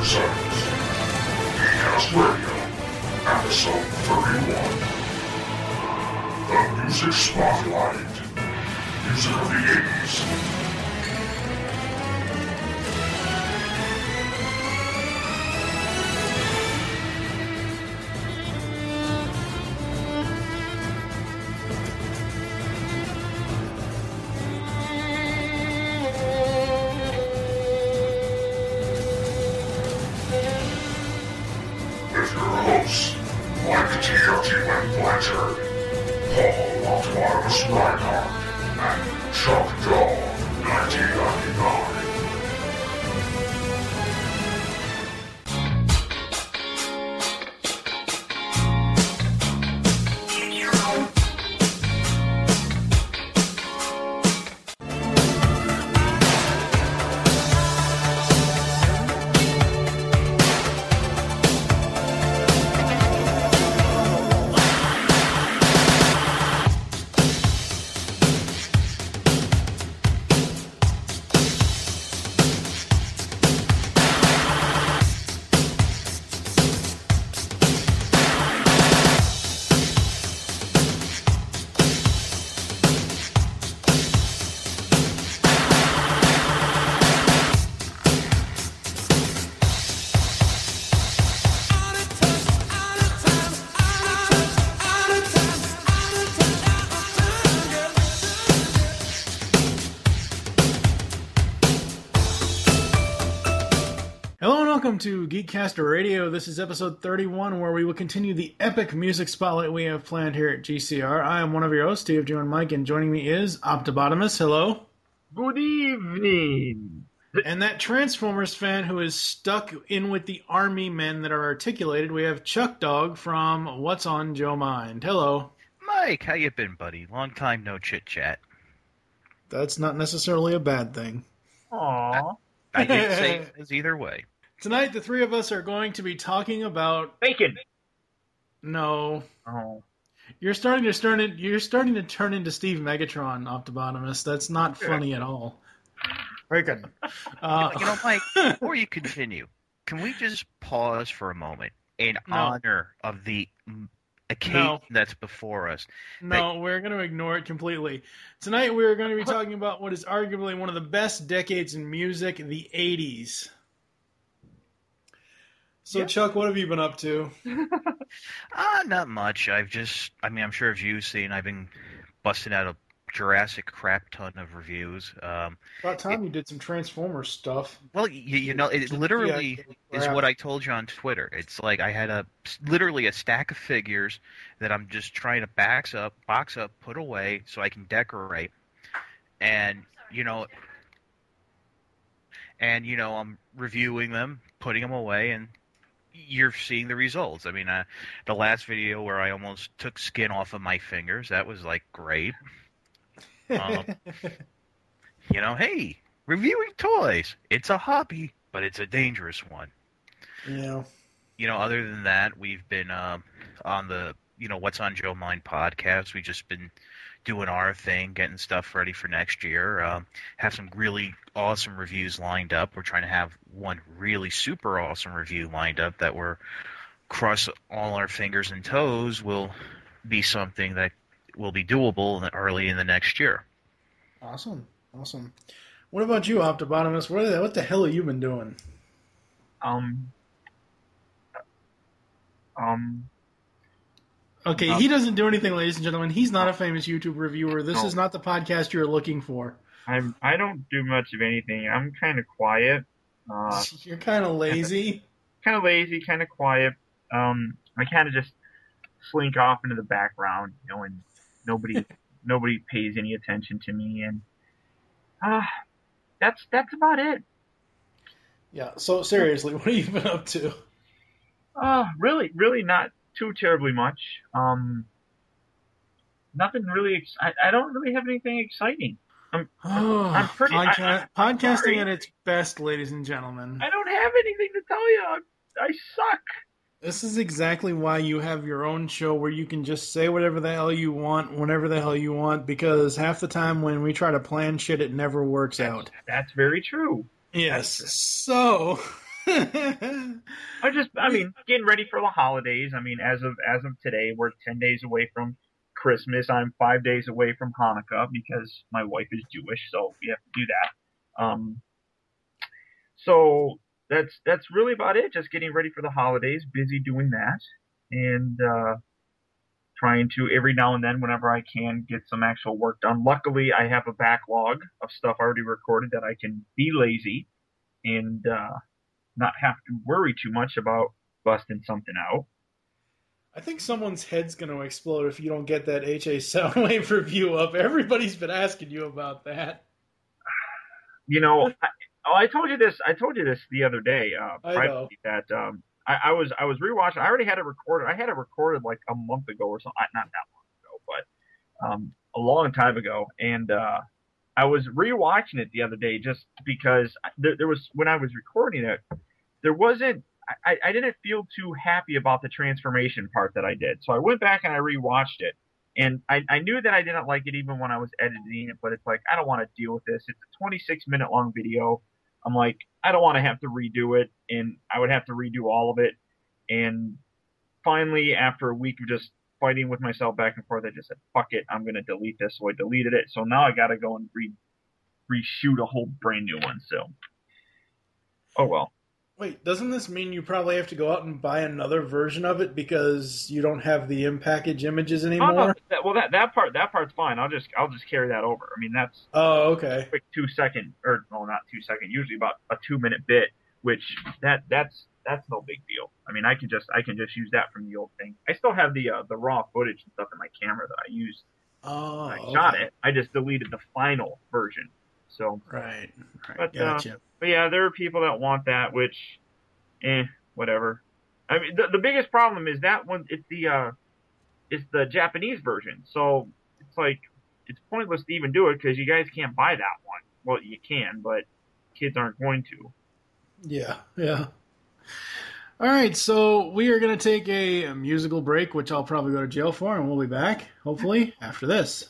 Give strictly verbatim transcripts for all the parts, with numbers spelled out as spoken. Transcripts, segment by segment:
presents Geekcast Radio, episode thirty-one. The Music Spotlight. Music of the eighties. Welcome to Geekcaster Radio. This is episode thirty-one, where we will continue the epic music spotlight we have planned here at G C R. I am one of your hosts, Steve, Joe, and Mike, and joining me is Optibotimus. Hello. Good evening. And that Transformers fan who is stuck in with the army men that are articulated, we have Chuck Dog from What's on Joe Mind. Hello. Mike, how you been, buddy? Long time no chit-chat. That's not necessarily a bad thing. Aww. I, I didn't say it was either way. Tonight, the three of us are going to be talking about bacon. No. Oh. You're starting to turn it. You're starting to turn into Steve Megatron, Optibotimus. That's not funny at all. Bacon. Uh, you know, Mike, before you continue, can we just pause for a moment in no. honor of the occasion no. that's before us? No, that... we're going to ignore it completely. Tonight, we're going to be talking about what is arguably one of the best decades in music, the eighties. So, yeah. Chuck, what have you been up to? uh, not much. I've just, I mean, I'm sure as you've seen, I've been busting out a Jurassic crap ton of reviews. Um, About time it, you did some Transformers stuff. Well, you, you know, it literally yeah, is what I told you on Twitter. It's like I had a literally a stack of figures that I'm just trying to box up, box up, put away so I can decorate. And, you know, and, you know, I'm reviewing them, putting them away, and you're seeing the results. I mean, uh, the last video where I almost took skin off of my fingers, that was, like, great. Um, you know, hey, reviewing toys. It's a hobby, but it's a dangerous one. Yeah. You know, other than that, we've been uh, on the, you know, What's on Joe Mind podcast. We've just been doing our thing, getting stuff ready for next year. Um, have some really awesome reviews lined up. We're trying to have one really super awesome review lined up that we're cross all our fingers and toes will be something that will be doable early in the next year. Awesome. Awesome. What about you, Optibotimus? What, the, what the hell have you been doing? Um. Um. Okay, um, he doesn't do anything, ladies and gentlemen. He's not a famous YouTube reviewer. This no. is not the podcast you're looking for. I'm, I don't do much of anything. I'm kind of quiet. Uh, you're kind of lazy? Kind of lazy, kind of quiet. Um, I kind of just slink off into the background, you know, and nobody nobody pays any attention to me. And uh, that's that's about it. Yeah, so seriously, what have you been up to? Uh, really, really not too terribly much. Um, nothing really. Ex- I, I don't really have anything exciting. I'm, oh, I'm pretty. Podca- I, I'm podcasting sorry. at its best, ladies and gentlemen. I don't have anything to tell you. I, I suck. This is exactly why you have your own show where you can just say whatever the hell you want, whenever the hell you want, because half the time when we try to plan shit, it never works that's, out. That's very true. Yes. So, I just, I mean, getting ready for the holidays. I mean, as of as of today, we're ten days away from Christmas. I'm five days away from Hanukkah because my wife is Jewish, so we have to do that. Um, so that's that's really about it. Just getting ready for the holidays, busy doing that, and uh, trying to every now and then, whenever I can, get some actual work done. Luckily, I have a backlog of stuff already recorded that I can be lazy and uh, not have to worry too much about busting something out. I think someone's head's going to explode if you don't get that H A Soundwave review up. Everybody's been asking you about that. You know, I, oh, I told you this. I told you this the other day. Uh, I know that um, I, I was I was rewatching. I already had it recorded. I had it recorded like a month ago or something. Not that long ago, but um, a long time ago. And uh, I was rewatching it the other day just because there, there was when I was recording it, there wasn't. I, I didn't feel too happy about the transformation part that I did. So I went back and I rewatched it. And I, I knew that I didn't like it even when I was editing it, but it's like, I don't want to deal with this. It's a twenty-six minute long video. I'm like, I don't want to have to redo it. And I would have to redo all of it. And finally, after a week of just fighting with myself back and forth, I just said, fuck it. I'm going to delete this. So I deleted it. So now I got to go and re reshoot a whole brand new one. So, oh well. Wait, doesn't this mean you probably have to go out and buy another version of it because you don't have the in-package images anymore? Oh, no, that, well, that that part that part's fine. I'll just I'll just carry that over. I mean, that's oh okay, a quick two second or no, not two second. Usually about a two minute bit, which that that's that's no big deal. I mean, I can just I can just use that from the old thing. I still have the uh, the raw footage and stuff in my camera that I used. Oh, when I okay. shot it. I just deleted the final version. So right, right. But, Gotcha. Uh, but yeah, there are people that want that, which. Eh, whatever. I mean, the, the biggest problem is that one. It's the uh, it's the Japanese version. So it's like it's pointless to even do it because you guys can't buy that one. Well, you can, but kids aren't going to. Yeah, yeah. All right, so we are going to take a musical break, which I'll probably go to jail for, and we'll be back hopefully after this.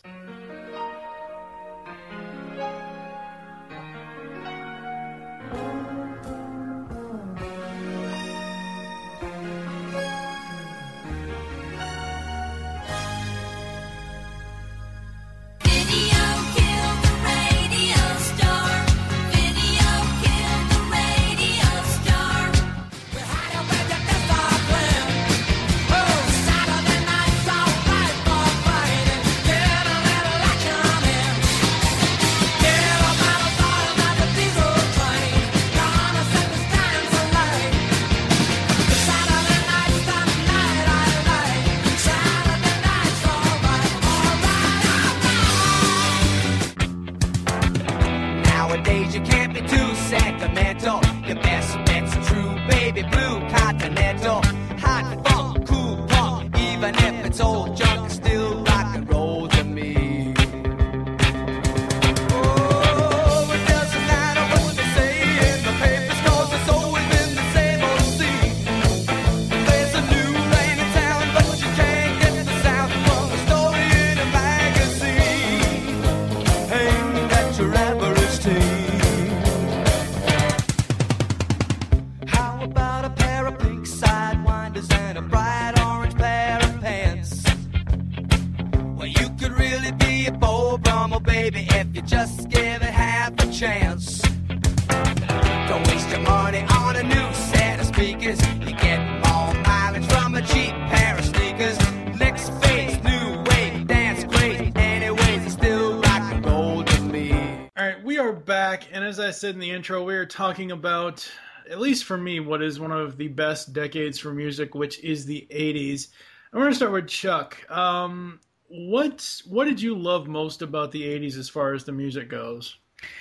In the intro, we were talking about, at least for me, what is one of the best decades for music, which is the eighties. I'm going to start with Chuck. Um, what what did you love most about the eighties as far as the music goes?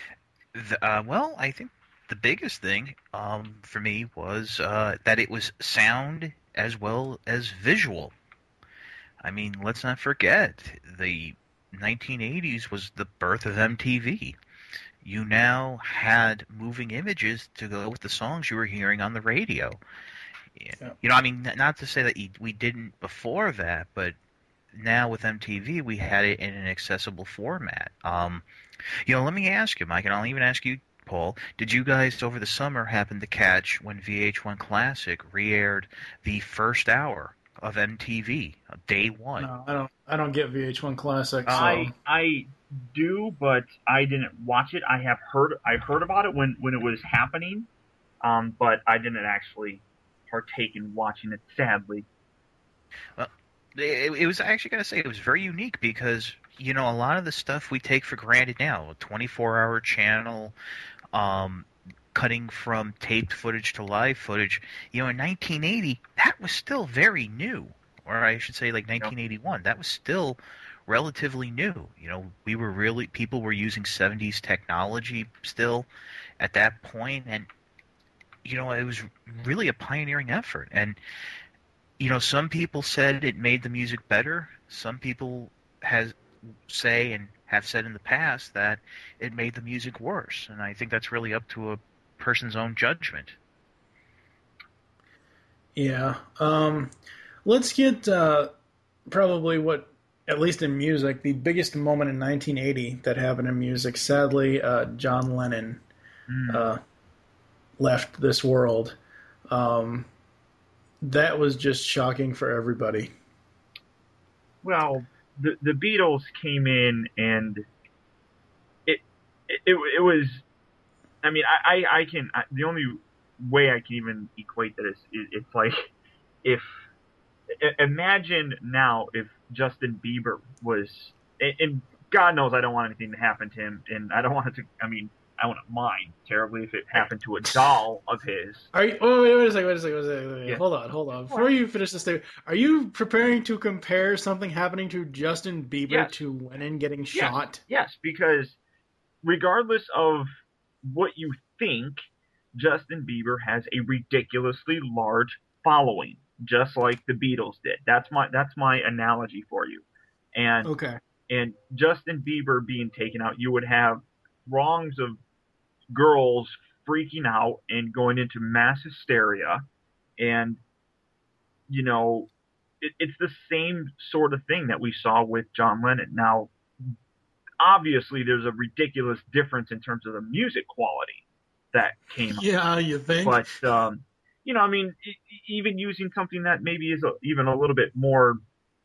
The, uh, well, I think the biggest thing um, for me was uh, that it was sound as well as visual. I mean, let's not forget, the nineteen eighties was the birth of M T V. You now had moving images to go with the songs you were hearing on the radio. Yeah. You know, I mean, not to say that we didn't before that, but now with M T V, we had it in an accessible format. Um, you know, let me ask you, Mike, and I'll even ask you Paul. Did you guys over the summer happen to catch when V H one Classic re-aired the first hour of M T V, day one? No, I don't. I don't get V H one Classic. So. I I do, but I didn't watch it. I have heard I heard about it when, when it was happening, um, but I didn't actually partake in watching it. Sadly, uh, it, it was actually going to say it was very unique because you know a lot of the stuff we take for granted now, a twenty-four hour channel, um, cutting from taped footage to live footage. You know, in nineteen eighty, that was still very new. Or I should say like nineteen eighty-one, that was still relatively new. You know, we were really, people were using seventies technology still at that point, and, you know, it was really a pioneering effort. And, you know, some people said it made the music better. Some people has say and have said in the past that it made the music worse. And I think that's really up to a person's own judgment. Yeah. Um... Let's get uh, probably what, at least in music, the biggest moment in nineteen eighty that happened in music. Sadly, uh, John Lennon mm. uh, left this world. Um, that was just shocking for everybody. Well, the the Beatles came in and it it, it, it was. I mean, I I, I can I, the only way I can even equate that is it, it's like if. Imagine now if Justin Bieber was, and God knows I don't want anything to happen to him, and I don't want it to, I mean, I wouldn't mind terribly if it happened to a doll of his. Are you, oh, wait, wait a second, wait a second, wait a second, wait a second. Yeah. Hold on, hold on. Before you finish this statement, are you preparing to compare something happening to Justin Bieber yes. to Lennon getting shot? Yes. yes, because regardless of what you think, Justin Bieber has a ridiculously large following. Just like the Beatles did. That's my that's my analogy for you. And okay. And Justin Bieber being taken out, you would have throngs of girls freaking out and going into mass hysteria. And you know, it, it's the same sort of thing that we saw with John Lennon. Now, obviously, there's a ridiculous difference in terms of the music quality that came. Yeah, you think? But um, you know, I mean, even using something that maybe is a, even a little bit more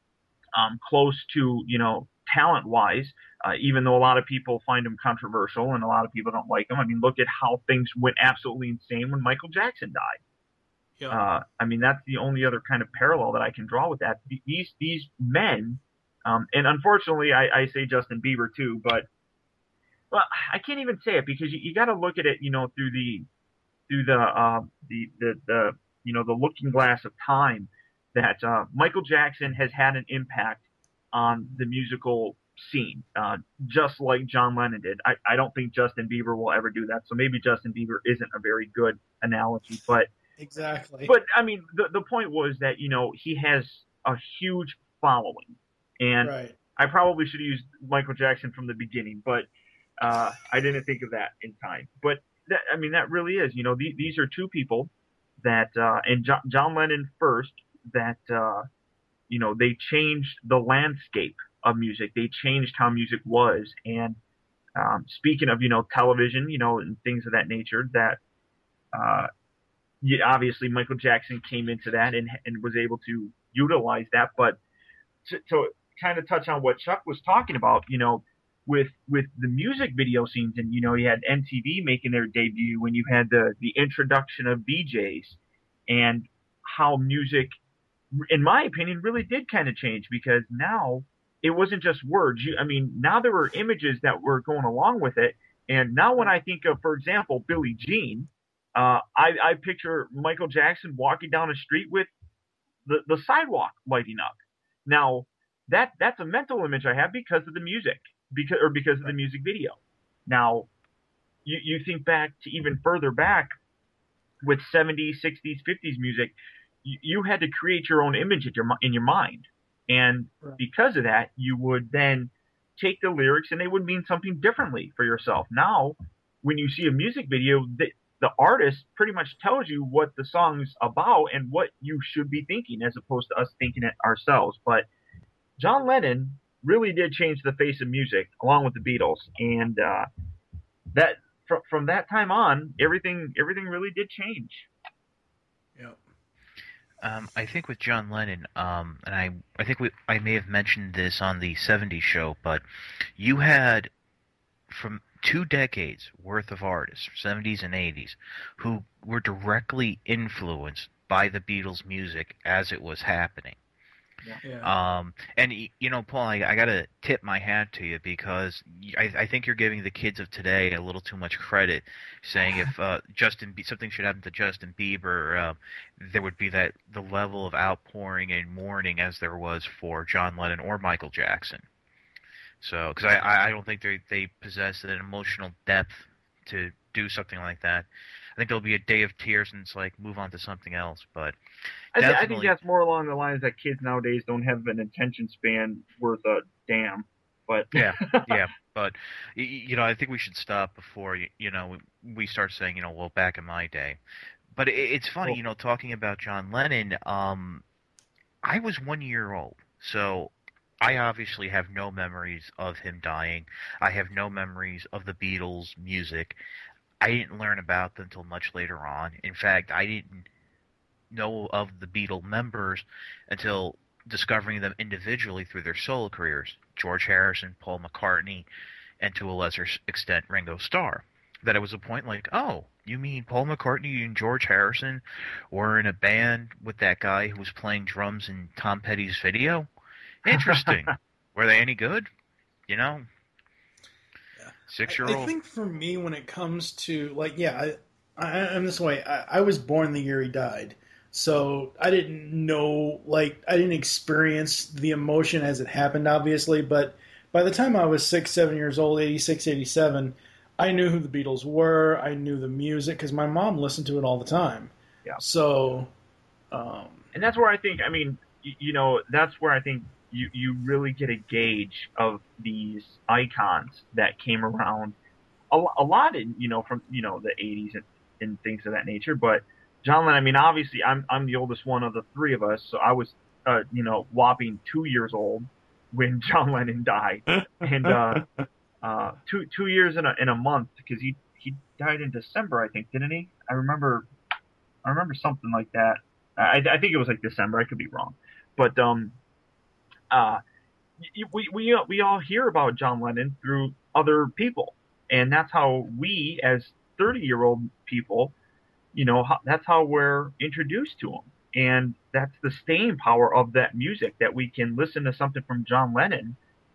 um, close to, you know, talent-wise, uh, even though a lot of people find him controversial and a lot of people don't like him. I mean, look at how things went absolutely insane when Michael Jackson died. Yeah. Uh, I mean, that's the only other kind of parallel that I can draw with that. These these men, um, and unfortunately, I, I say Justin Bieber too, but well, I can't even say it because you, you got to look at it, you know, through the through the, uh, the, the, the, you know, the looking glass of time that, uh, Michael Jackson has had an impact on the musical scene, uh, just like John Lennon did. I, I don't think Justin Bieber will ever do that. So maybe Justin Bieber isn't a very good analogy, but exactly. But I mean, the, the point was that, you know, he has a huge following, and right. I probably should have used Michael Jackson from the beginning, but, uh, I didn't think of that in time, but That, I mean, that really is, you know, the, these are two people that, uh, and John, John Lennon first, that, uh, you know, they changed the landscape of music. They changed how music was. And, um, speaking of, you know, television, you know, and things of that nature, that, uh, yeah, obviously Michael Jackson came into that and, and was able to utilize that. But to, to kind of touch on what Chuck was talking about, you know, with with the music video scenes, and you know, you had M T V making their debut when you had the the introduction of V Js, and how music, in my opinion, really did kind of change, because now it wasn't just words. You, I mean, now there were images that were going along with it. And now when I think of, for example, Billie Jean, uh, I, I picture Michael Jackson walking down a street with the, the sidewalk lighting up. Now, that that's a mental image I have because of the music. Because or because of the music video. Now, you you think back to even further back with seventies, sixties, fifties music, you, you had to create your own image in your in your mind, and right. because of that, you would then take the lyrics and they would mean something differently for yourself. Now, when you see a music video, the the artist pretty much tells you what the song's about and what you should be thinking, as opposed to us thinking it ourselves. But John Lennon really did change the face of music, along with the Beatles, and uh, that from from that time on, everything everything really did change. Yep. Um, I think with John Lennon, um, and I, I think we, I may have mentioned this on the seventies show, but you had from two decades worth of artists, seventies and eighties, who were directly influenced by the Beatles' music as it was happening. Yeah. Um, and you know, Paul, I, I gotta tip my hat to you because I, I think you're giving the kids of today a little too much credit, saying if uh, Justin something should happen to Justin Bieber, uh, there would be that the level of outpouring and mourning as there was for John Lennon or Michael Jackson. So, because I, I don't think they they possess an emotional depth to do something like that. I think there'll be a day of tears and it's like move on to something else. But I, th- I think that's more along the lines that kids nowadays don't have an attention span worth a damn. But yeah, yeah. But you know, I think we should stop before you, you know we start saying you know well back in my day. But it, it's funny, Well, you know, talking about John Lennon. Um, I was one year old, so I obviously have no memories of him dying. I have no memories of the Beatles' music. I didn't learn about them until much later on. In fact, I didn't know of the Beatle members until discovering them individually through their solo careers. George Harrison, Paul McCartney, and to a lesser extent Ringo Starr. That it was a point like, oh, you mean Paul McCartney and George Harrison were in a band with that guy who was playing drums in Tom Petty's video? Interesting. Were they any good? You know? Six-year-old. I, I think for me, when it comes to, like, yeah, I, I, I'm this way. I, I was born the year he died. So I didn't know, like, I didn't experience the emotion as it happened, obviously. But by the time I was six, seven years old, eighty-six, eighty-seven, I knew who the Beatles were. I knew the music because my mom listened to it all the time. Yeah. So, um, and that's where I think, I mean, you, you know, that's where I think you, you really get a gauge of these icons that came around a, a lot in, you know, from, you know, the eighties and, and things of that nature. But John Lennon, I mean, obviously I'm, I'm the oldest one of the three of us. So I was, uh, you know, whopping two years old when John Lennon died. and, uh, uh, two, two years in a, in a month because he, he died in December, I think, didn't he? I remember, I remember something like that. I, I think it was like December. I could be wrong. But, um, Uh, we we we all hear about John Lennon through other people, and that's how we, as thirty-year-old people, you know, that's how we're introduced to him, and that's the staying power of that music that we can listen to something from John Lennon,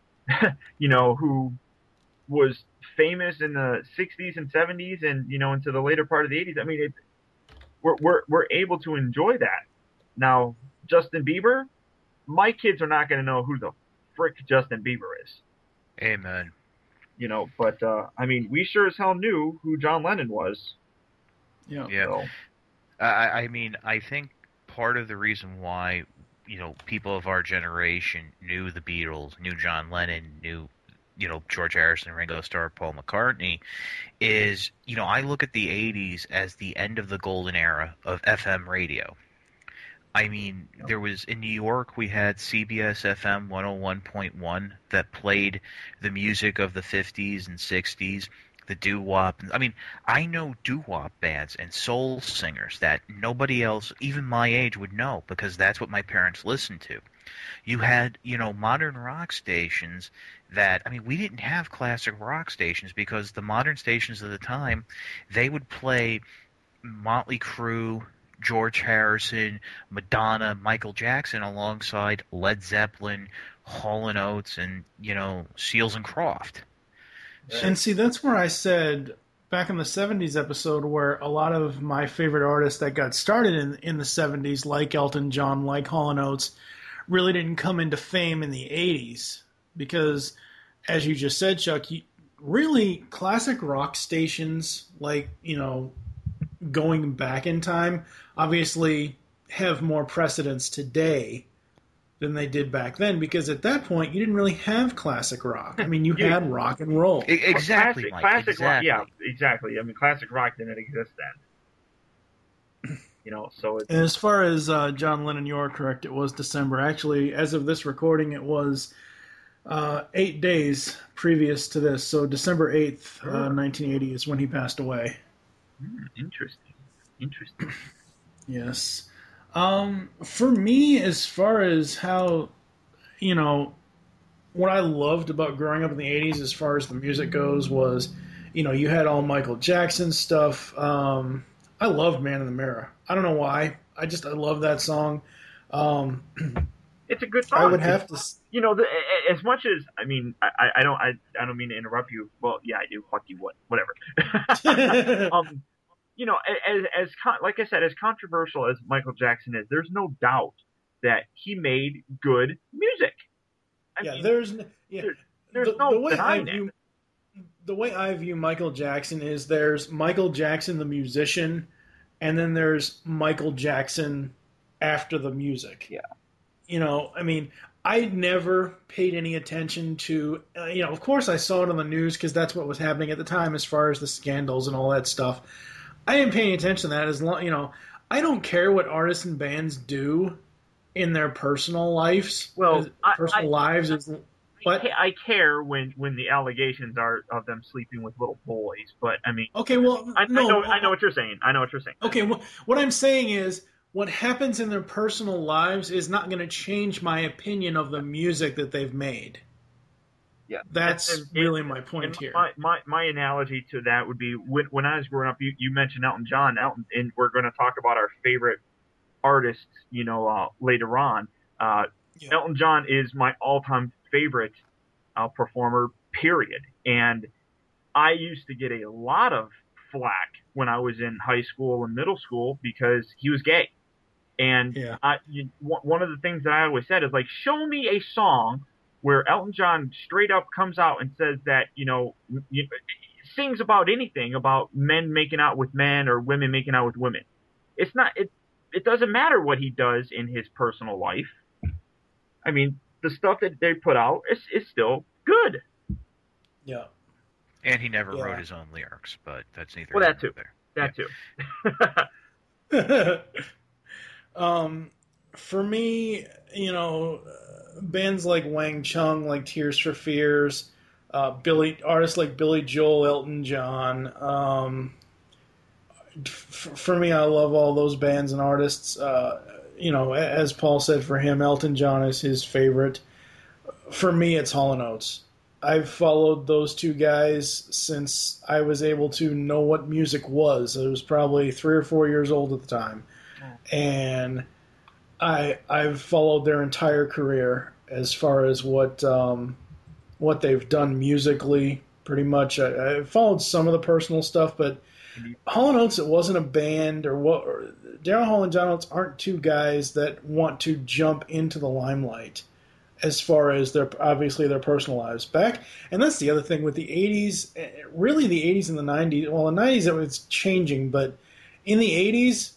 you know, who was famous in the sixties and seventies, and you know, into the later part of the eighties. I mean, it, we're we're we're able to enjoy that. Now, Justin Bieber. My kids are not going to know who the frick Justin Bieber is. Amen. You know, but, uh, I mean, we sure as hell knew who John Lennon was. yeah. Yeah. So. I, I mean, I think part of the reason why, you know, people of our generation knew the Beatles, knew John Lennon, knew, you know, George Harrison, Ringo Starr, Paul McCartney, is, you know, I look at the eighties as the end of the golden era of F M radio. I mean, there was, in New York, we had C B S F M one oh one point one that played the music of the fifties and sixties, the doo-wop. I mean, I know doo-wop bands and soul singers that nobody else, even my age, would know because that's what my parents listened to. You had, you know, modern rock stations that, I mean, we didn't have classic rock stations because the modern stations of the time, they would play Motley Crue, George Harrison, Madonna, Michael Jackson alongside Led Zeppelin, Hall and Oates, and, you know, Seals and Croft. And see, that's where I said back in the seventies episode where a lot of my favorite artists that got started in in the seventies, like Elton John, like Hall and Oates, really didn't come into fame in the eighties because, as you just said, Chuck, you, really classic rock stations like, you know, going back in time obviously have more precedence today than they did back then because at that point you didn't really have classic rock. I mean, you Yeah. had rock and roll. Exactly, Classic, Mike, classic exactly. rock, yeah, exactly. I mean, classic rock didn't exist then. You know, so it's, And as far as uh, John Lennon, you are correct. It was December. Actually, as of this recording, it was uh, eight days previous to this. So December eighth, uh, Oh. nineteen eighty is when he passed away. Hmm, interesting. Interesting. Yes. Um, for me, as far as how, you know, what I loved about growing up in the eighties as far as the music goes was, you know, you had all Michael Jackson stuff. Um, I loved Man in the Mirror. I don't know why. I just, I love that song. Um, It's a good song. I would have to. s- You know, the, as much as I mean, I, I don't, I, I don't mean to interrupt you. Well, yeah, I do. Fuck you, what, whatever. um, you know, as, as con- like I said, as controversial as Michael Jackson is, there's no doubt that he made good music. I yeah, mean, there's, n- yeah, there- there's the, no the way I denying view, the way I view Michael Jackson is there's Michael Jackson the musician, and then there's Michael Jackson after the music. Yeah. You know, I mean, I never paid any attention to, uh, you know, of course I saw it on the news because that's what was happening at the time as far as the scandals and all that stuff. I didn't pay any attention to that as long, you know, I don't care what artists and bands do in their personal lives. Well, as- I- personal I- lives is I, what? ca- I care when, when the allegations are of them sleeping with little boys, but I mean, Okay, well, I, no, I know, I know what you're saying. I know what you're saying. Okay, well, what I'm saying is, what happens in their personal lives is not going to change my opinion of the music that they've made. Yeah, That's And- and- really my and point here. My, my my analogy to that would be when, when I was growing up. You, you mentioned Elton John. Elton, and we're going to talk about our favorite artists. You know, uh, later on. Uh, Yeah. Elton John is my all-time favorite uh, performer. Period. And I used to get a lot of flack when I was in high school and middle school because he was gay. And Yeah. I, you, one of the things that I always said is like, show me a song where Elton John straight up comes out and says that, you know, you, sings about anything about men making out with men or women making out with women. It's not, it, it doesn't matter what he does in his personal life. I mean, the stuff that they put out is, is still good. Yeah. And he never Yeah. wrote his own lyrics, but that's neither. Well, here that too. nor there. That too. um, for me, you know, uh, bands like Wang Chung, like Tears for Fears, uh, Billy artists like Billy Joel, Elton John. Um, f- for me, I love all those bands and artists. Uh, you know, as Paul said, for him, Elton John is his favorite. For me, it's Hall and Oates. I've followed those two guys since I was able to know what music was. I was probably three or four years old at the time, and I I've followed their entire career as far as what um, what they've done musically. Pretty much, I, I followed some of the personal stuff, but Hall and Oates, it wasn't a band or what. Or, Daryl Hall and John Oates aren't two guys that want to jump into the limelight as far as their obviously their personal lives back. And that's the other thing with the eighties, really the eighties and the nineties. Well, the nineties it was changing, but in the eighties,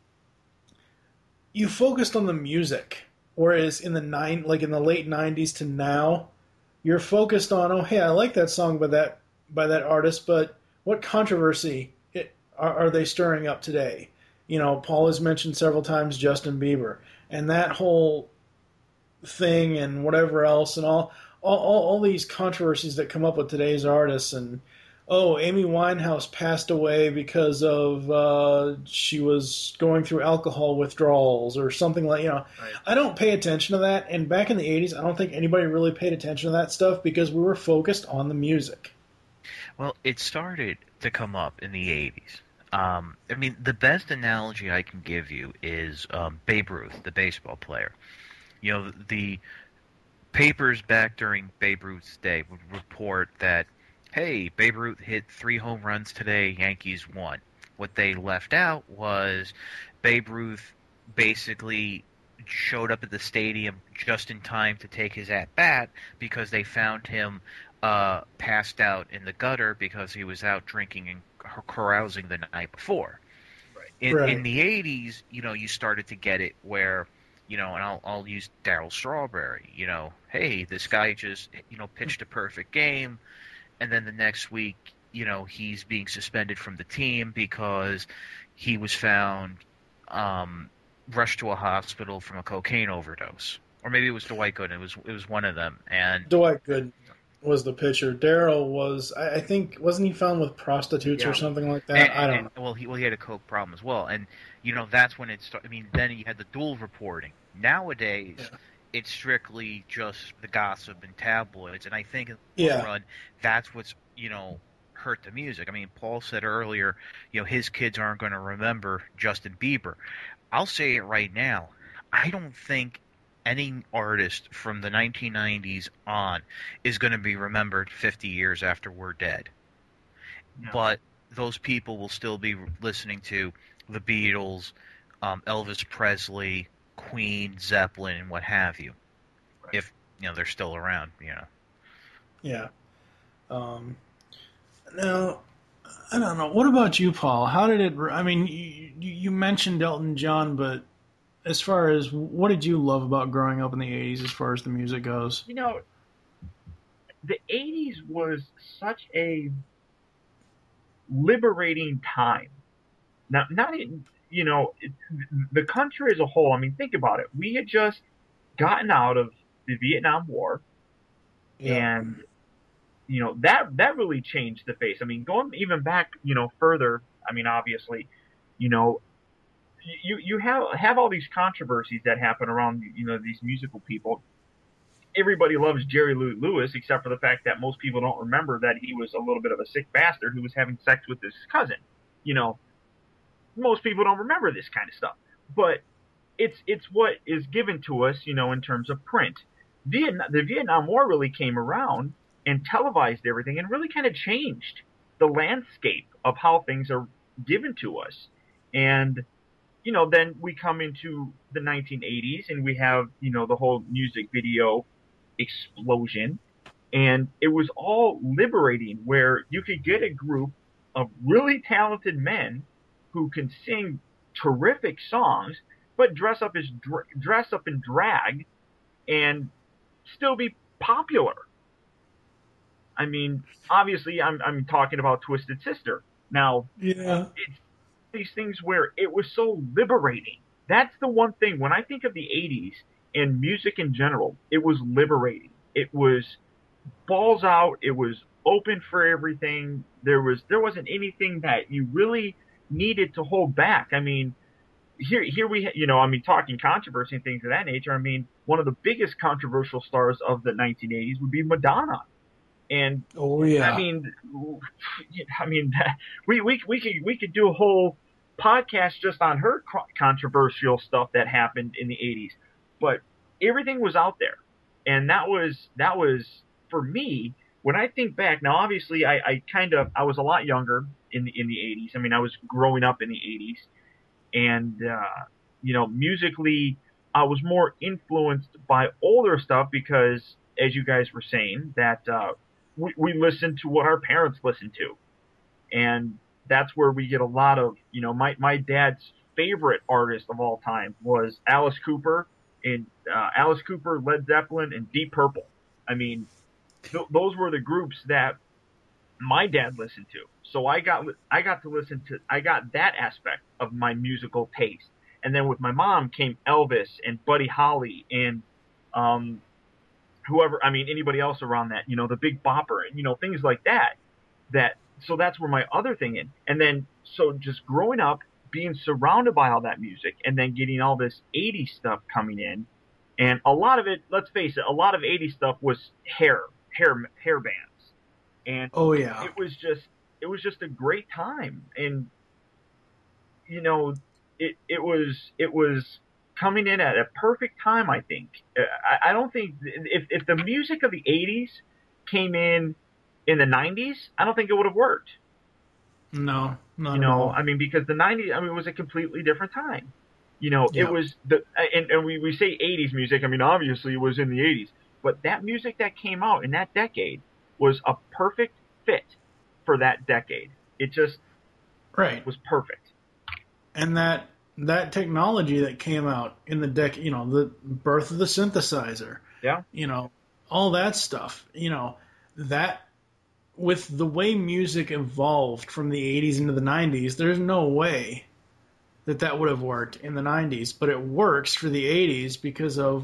you focused on the music, whereas in the nine like in the late nineties to now, you're focused on, oh hey, I like that song by that by that artist, but what controversy it, are, are they stirring up today? You know, Paul has mentioned several times Justin Bieber and that whole thing and whatever else and all, all, all, all these controversies that come up with today's artists. And, oh, Amy Winehouse passed away because of uh, she was going through alcohol withdrawals or something like, you know. Right. I don't pay attention to that. And back in the eighties, I don't think anybody really paid attention to that stuff because we were focused on the music. Well, it started to come up in the eighties. Um, I mean, the best analogy I can give you is um, Babe Ruth, the baseball player. You know, the papers back during Babe Ruth's day would report that, hey, Babe Ruth hit three home runs today, Yankees won. What they left out was Babe Ruth basically showed up at the stadium just in time to take his at-bat because they found him uh, passed out in the gutter because he was out drinking and carousing the night before. Right. In, Right. in the eighties, you know, you started to get it where, you know, and I'll, I'll use Darryl Strawberry, you know, hey, this guy just, you know, pitched a perfect game, and then the next week, you know, he's being suspended from the team because he was found um, rushed to a hospital from a cocaine overdose or maybe it was Dwight Gooden. It was it was one of them. And Dwight Gooden was the pitcher. Darryl was, I, I think, wasn't he found with prostitutes Yeah. or something like that? And, I don't and, know. Well, he well he had a coke problem as well, and you know that's when it started. I mean, then he had the dual reporting. Nowadays, Yeah. it's strictly just the gossip and tabloids, and I think in the Yeah. long run, that's what's you know hurt the music. I mean, Paul said earlier, you know, his kids aren't going to remember Justin Bieber. I'll say it right now. I don't think any artist from the nineteen nineties on is going to be remembered fifty years after we're dead. No. But those people will still be listening to the Beatles, um, Elvis Presley, Queen, Zeppelin, and what have you. Right. If you know they're still around, you know. Yeah. Um, now, I don't know. What about you, Paul? How did it? I mean, you, you mentioned Elton John, but as far as what did you love about growing up in the eighties, as far as the music goes? You know, the eighties was such a liberating time. Not, not in, you know, it, the country as a whole. I mean, think about it. We had just gotten out of the Vietnam War, and you know that that really changed the face. I mean, going even back, you know, further. I mean, obviously, you know, you you have have all these controversies that happen around, you know, these musical people. Everybody loves Jerry Lee Lewis, except for the fact that most people don't remember that he was a little bit of a sick bastard who was having sex with his cousin. You know, most people don't remember this kind of stuff, but it's it's what is given to us, you know, in terms of print. Vietnam, the Vietnam War really came around and televised everything and really kind of changed the landscape of how things are given to us. And you know, then we come into the nineteen eighties and we have, you know, the whole music video explosion, and it was all liberating, where you could get a group of really talented men who can sing terrific songs, but dress up as dr- dress up in drag and still be popular. I mean, obviously, I'm I'm talking about Twisted Sister. Now, Yeah. it's these things where it was so liberating. That's the one thing when I think of the eighties and music in general, it was liberating. It was balls out. It was open for everything. There was there wasn't anything that you really needed to hold back. I mean, here here we you know I mean talking controversy and things of that nature. I mean, one of the biggest controversial stars of the nineteen eighties would be Madonna. And Oh yeah. I mean, I mean, we we we could we could do a whole podcast just on her controversial stuff that happened in the eighties. But everything was out there, and that was that was for me. When I think back now, obviously, I, I kind of I was a lot younger in the in the eighties. I mean, I was growing up in the eighties, and uh, you know, musically, I was more influenced by older stuff because, as you guys were saying, that. Uh, We, we listen to what our parents listened to, and that's where we get a lot of, you know, my, my dad's favorite artist of all time was Alice Cooper, and uh, Alice Cooper, Led Zeppelin, and Deep Purple. I mean, th- those were the groups that my dad listened to. So I got I got to listen to I got that aspect of my musical taste, and then with my mom came Elvis and Buddy Holly and um. whoever, I mean, anybody else around that, you know, the Big Bopper, you know, things like that, that, so that's where my other thing in. And then, so just growing up, being surrounded by all that music, and then getting all this eighties stuff coming in, and a lot of it, let's face it, a lot of eighties stuff was hair, hair, hair bands. And Oh yeah. it was just, it was just a great time. And, you know, it, it was, it was, coming in at a perfect time, I think. I, I don't think if if the music of the eighties came in in the nineties, I don't think it would have worked. No, not You at know, all. I mean, because the nineties, I mean, it was a completely different time. You know, Yeah. it was the and, and we, we say eighties music. I mean, obviously it was in the eighties, but that music that came out in that decade was a perfect fit for that decade. It just Right. was perfect. And that that technology that came out in the dec, you know, the birth of the synthesizer, Yeah. you know, all that stuff, you know, that with the way music evolved from the eighties into the nineties, there's no way that that would have worked in the nineties, but it works for the eighties because of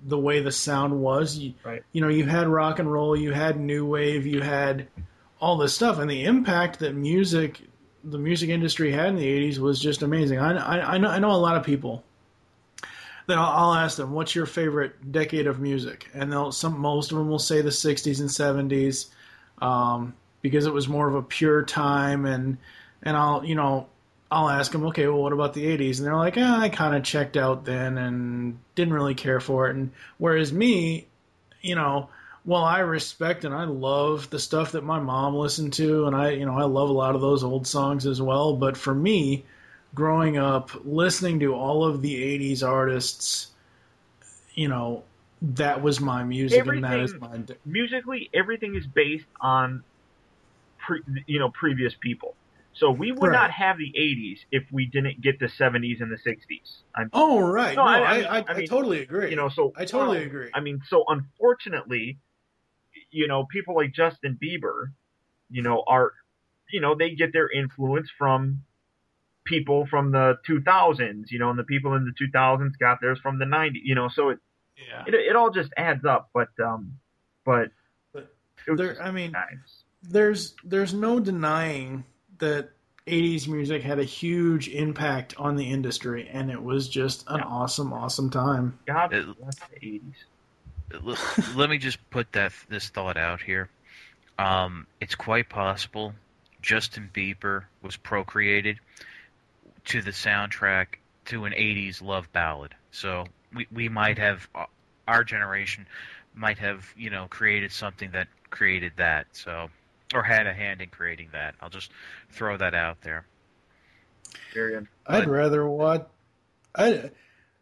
the way the sound was. You, Right. you know, you had rock and roll, you had new wave, you had all this stuff, and the impact that music, the music industry had in the eighties was just amazing. I, I, I know I know a lot of people that I'll, I'll ask them, "What's your favorite decade of music?" And they'll some most of them will say the sixties and seventies, um, because it was more of a pure time, and and I'll you know. I'll ask them, okay, well, what about the eighties? And they're like, eh, I kind of checked out then and didn't really care for it. And whereas me, you know, while I respect and I love the stuff that my mom listened to, and I, you know, I love a lot of those old songs as well. But for me, growing up, listening to all of the eighties artists, you know, that was my music, Everything, and that is my musically, everything is based on, pre, you know, previous people. So we would right. not have the eighties if we didn't get the seventies and the sixties. I'm, oh, right. No, No, I, I, I, mean, I, I, I mean, totally agree. You know, so I totally um, agree. I mean, so unfortunately, you know, people like Justin Bieber, you know, are, you know, they get their influence from people from the two thousands, you know, and the people in the two thousands got theirs from the nineties, you know, so it, yeah. it, it all just adds up. But, um, but, but it was there, I mean, nice. there's there's no denying that eighties music had a huge impact on the industry, and it was just an yeah. awesome, awesome time. God It, bless the eighties. Let, let me just put that this thought out here. Um, it's quite possible Justin Bieber was procreated to the soundtrack to an eighties love ballad. So we we might have, our generation might have, you know, created something that created that. So. Or had a hand in creating that. I'll just throw that out there. Period. I'd rather watch. I'd,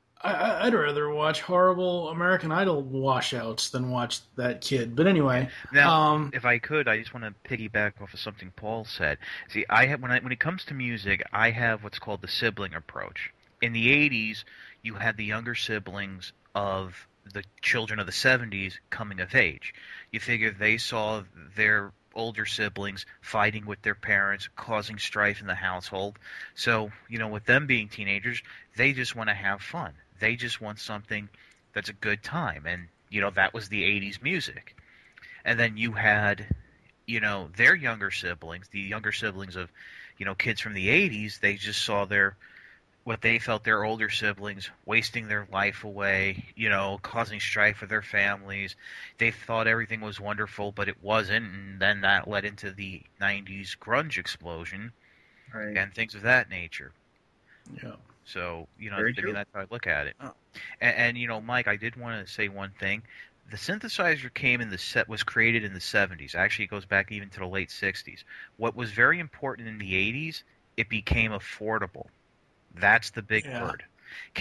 I, I'd rather watch horrible American Idol washouts than watch that kid. But anyway, now um, if I could, I just want to piggyback off of something Paul said. See, I have when I when it comes to music, I have what's called the sibling approach. In the eighties, you had the younger siblings of the children of the seventies coming of age. You figure they saw their older siblings fighting with their parents, causing strife in the household. So, you know, with them being teenagers, they just want to have fun. They just want something that's a good time. And, you know, that was the eighties music. And then you had, you know, their younger siblings, the younger siblings of, you know, kids from the eighties, they just saw their what they felt their older siblings wasting their life away, you know, causing strife with their families. They thought everything was wonderful, but it wasn't, and then that led into the nineties grunge explosion Right. and things of that nature. yeah. So, you know, Very I mean, true. that's how I look at it. Oh. And, and, you know, Mike, I did want to say one thing. The synthesizer came in the set was created in the seventies. Actually, it goes back even to the late sixties. What was very important in the eighties, it became affordable. That's the big Yeah. word.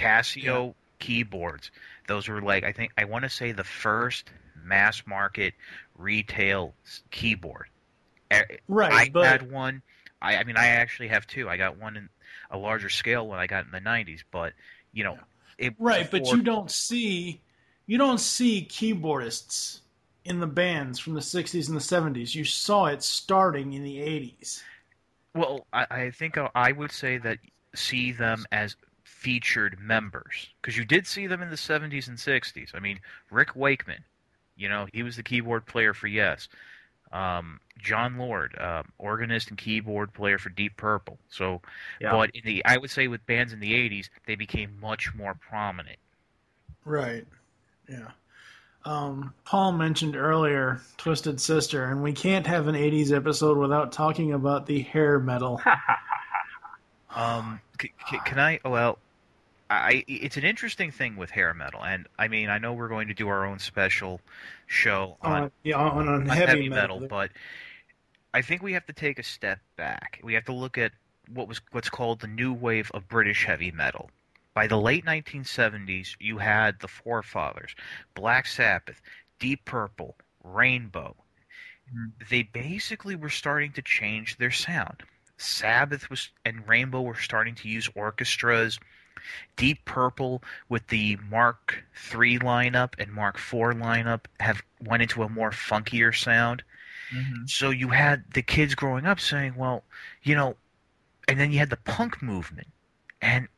Casio keyboards. Those were like, I think, I want to say the first mass market retail s- keyboard. Eh, Right, I but had one. I, I mean, I actually have two. I got one in a larger scale when I got in the nineties, but, you know, it was right, but afford- you don't see you don't see keyboardists in the bands from the sixties and the seventies. You saw it starting in the eighties. Well, I, I think I I would say that see them as featured members, because you did see them in the seventies and sixties. I mean, Rick Wakeman, you know, he was the keyboard player for Yes. Um, John Lord, uh, organist and keyboard player for Deep Purple. So, Yeah. but in the I would say with bands in the eighties, they became much more prominent. Right. Yeah. Um, Paul mentioned earlier Twisted Sister, and we can't have an eighties episode without talking about the hair metal. Um, c- c- can I? Well, I it's an interesting thing with hair metal, and I mean, I know we're going to do our own special show on, on, yeah, on, on on heavy, heavy metal. metal, but I think we have to take a step back. We have to look at what was what's called the new wave of British heavy metal. By the late nineteen seventies, you had the forefathers, Black Sabbath, Deep Purple, Rainbow. Mhm. They basically were starting to change their sound. Sabbath was and Rainbow were starting to use orchestras. Deep Purple with the Mark three lineup and Mark four lineup have went into a more funkier sound. Mm-hmm. So you had the kids growing up saying, well, you know, and then you had the punk movement. And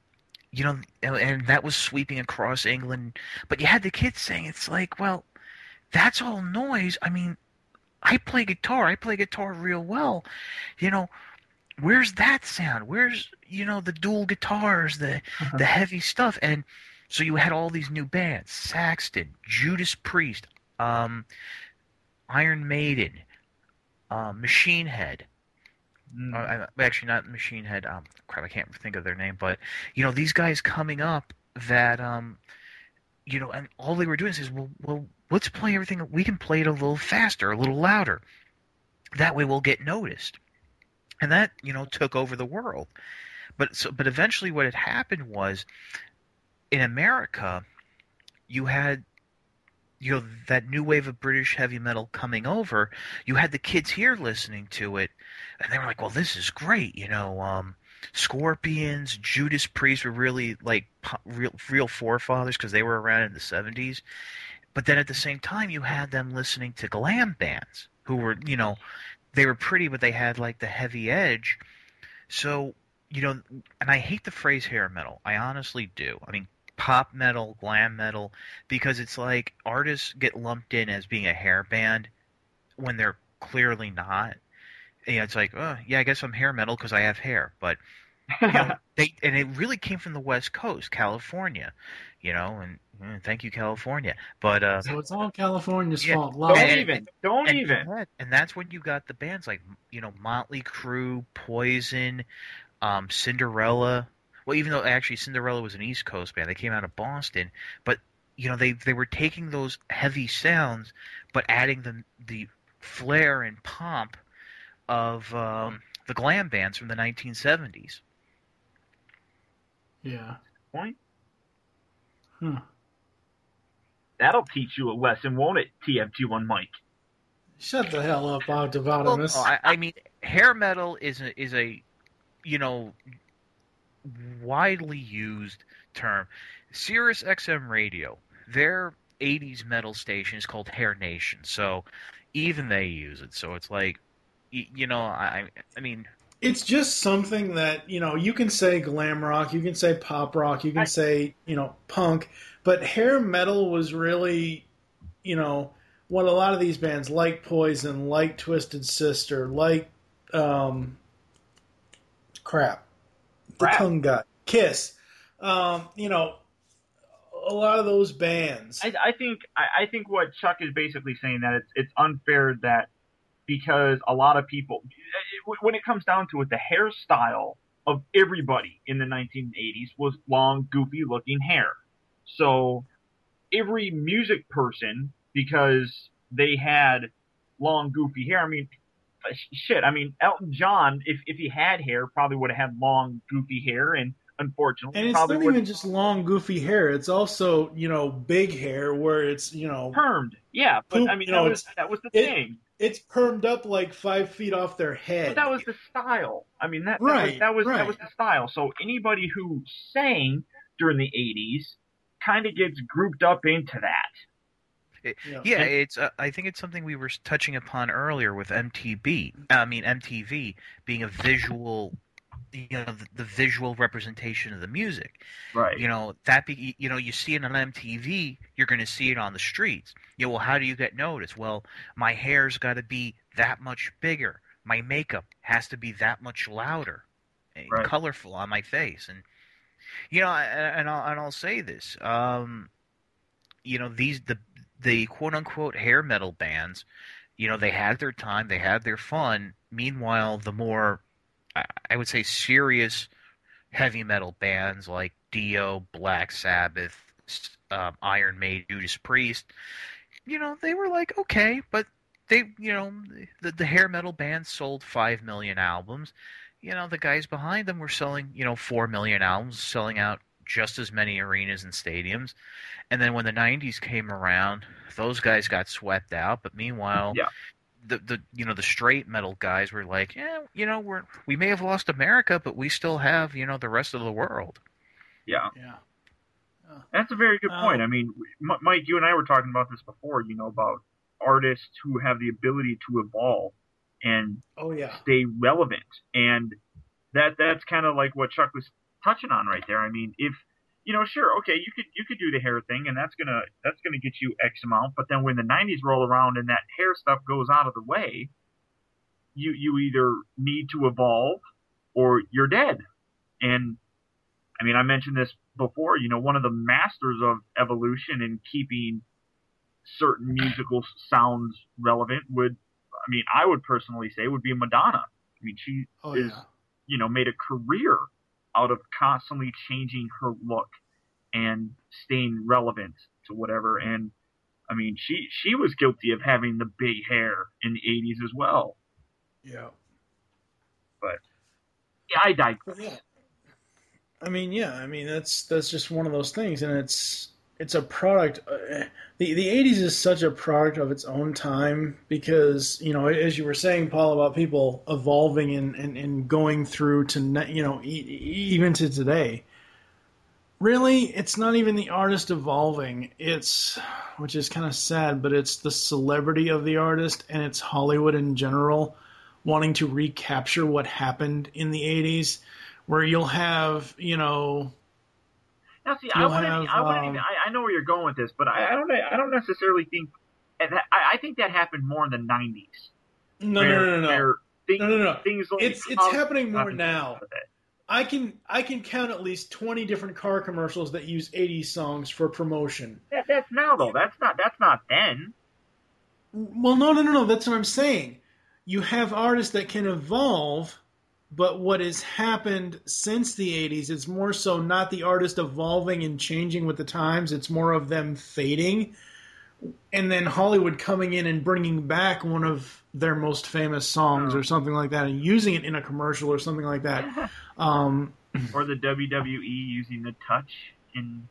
you know, and, and that was sweeping across England. But you had the kids saying, it's like, well, that's all noise. I mean, I play guitar. I play guitar real well. You know, where's that sound? Where's, you know, the dual guitars, the Uh-huh. the heavy stuff? And so you had all these new bands: Saxton, Judas Priest, um, Iron Maiden, uh, Machine Head. Mm. Uh, I, actually, not Machine Head. Um, crap, I can't think of their name. But you know, these guys coming up that um, you know, and all they were doing is, well, well, let's play everything. We can play it a little faster, a little louder. That way, we'll get noticed. And that, you know, took over the world. But so, but eventually, what had happened was, in America, you had, you know, that new wave of British heavy metal coming over. You had the kids here listening to it, and they were like, "Well, this is great." You know, um, Scorpions, Judas Priest were really like real, real forefathers because they were around in the seventies. But then at the same time, you had them listening to glam bands who were, you know, they were pretty, but they had like the heavy edge. So, you know, and I hate the phrase hair metal. I honestly do. I mean, pop metal, glam metal, because it's like artists get lumped in as being a hair band when they're clearly not. You know, it's like, oh, yeah, I guess I'm hair metal because I have hair. But, you know, they, and it really came from the West Coast, California, you know, and mm, thank you, California. But, uh, So it's all California's Yeah. fault. Don't Love And- it. even. Don't and, even. that- and that's when you got the bands like, you know, Motley Crue, Poison, um, Cinderella. Well, even though actually Cinderella was an East Coast band, they came out of Boston. But you know, they they were taking those heavy sounds, but adding the the flair and pomp of um, the glam bands from the nineteen seventies. Yeah. Point. Huh. That'll teach you a lesson, won't it, T F G one Mike? Shut the hell up, Octobotimus. Well, no, I, I mean, hair metal is a, is a you know widely used term. Sirius X M Radio, their eighties metal station is called Hair Nation, so even they use it. So it's like, y- you know, I I mean, It's just something that, you know, you can say glam rock, you can say pop rock, you can I- say, you know, punk, but hair metal was really, you know, what a lot of these bands like Poison, like Twisted Sister, like, um, crap, the Crap. tongue guy, Kiss, um, you know, a lot of those bands. I, I think I, I think what Chuck is basically saying that it's it's unfair that because a lot of people, when it comes down to it, the hairstyle of everybody in the nineteen eighties was long, goofy looking hair. So every music person, because they had long, goofy hair, I mean, shit, I mean, Elton John, if, if he had hair, probably would have had long, goofy hair, and unfortunately, And it's probably not would even just long, goofy hair. It's also, you know, big hair where it's, you know, permed. Yeah, but Poop, I mean, you that know, was that was the it- thing. it's permed up like five feet off their head. But that was the style. I mean, that Right, that was that was, right. that was the style. So anybody who sang during the eighties kind of gets grouped up into that. Yeah. yeah, And- it's. Uh, I think it's something we were touching upon earlier with M T V. I mean, M T V being a visual, you know, the, the visual representation of the music. Right. You know, that be, you know, you see it on M T V, you're going to see it on the streets. You know, well, how do you get noticed? Well, my hair's got to be that much bigger. My makeup has to be that much louder, and Right. colorful on my face. And you know, I- and I'll, and I'll say this, um, you know, these the the quote unquote hair metal bands, you know, they had their time, they had their fun. Meanwhile, the more I I would say serious heavy metal bands like Dio, Black Sabbath, um, Iron Maiden, Judas Priest, you know, they were like, okay, but they, you know, the, the hair metal bands sold five million albums. You know, the guys behind them were selling, you know, four million albums, selling out just as many arenas and stadiums. And then when the nineties came around, those guys got swept out. But meanwhile, Yeah. the the you know the straight metal guys were like, yeah, you know, we're we may have lost America, but we still have, you know, the rest of the world. Yeah. Yeah. That's a very good Um, point. I mean, M- Mike, you and I were talking about this before, you know, about artists who have the ability to evolve and Oh yeah. stay relevant. And that that's kind of like what Chuck was touching on right there. I mean, if you know, sure, okay, you could you could do the hair thing, and that's gonna that's gonna get you X amount. But then when the nineties roll around and that hair stuff goes out of the way, you you either need to evolve or you're dead. And I mean, I mentioned this before. You know, one of the masters of evolution and keeping certain musical sounds relevant would, I mean, I would personally say would be Madonna. I mean, she Oh, is, yeah. you know, made a career out of constantly changing her look and staying relevant to whatever. And I mean, she, she was guilty of having the big hair in the eighties as well. Yeah. But yeah, I digress. Yeah. I mean, yeah. I mean, that's that's just one of those things, and it's it's a product. Uh, the the eighties is such a product of its own time because, you know, as you were saying, Paul, about people evolving and, and, and going through to, you know, e- even to today. Really, it's not even the artist evolving. It's, which is kind of sad, but it's the celebrity of the artist, and it's Hollywood in general wanting to recapture what happened in the eighties, where you'll have, you know, Now, see, I you'll wouldn't, have, I, wouldn't um, even, I, I know where you're going with this, but I, I don't, I don't necessarily think, and that, I, I think that happened more in the nineties. no, where, no, no, no, no, where things, no, no, no. Things only It's it's come happening more out now. of it. I can I can count at least twenty different car commercials that use eighties songs for promotion. That, that's now though. That's not. That's not then. Well, no, no, no, no. That's what I'm saying. You have artists that can evolve, but what has happened since the eighties is more so not the artist evolving and changing with the times. It's more of them fading, and then Hollywood coming in and bringing back one of their most famous songs Oh. or something like that, and using it in a commercial or something like that. Um, Or the W W E using the touch in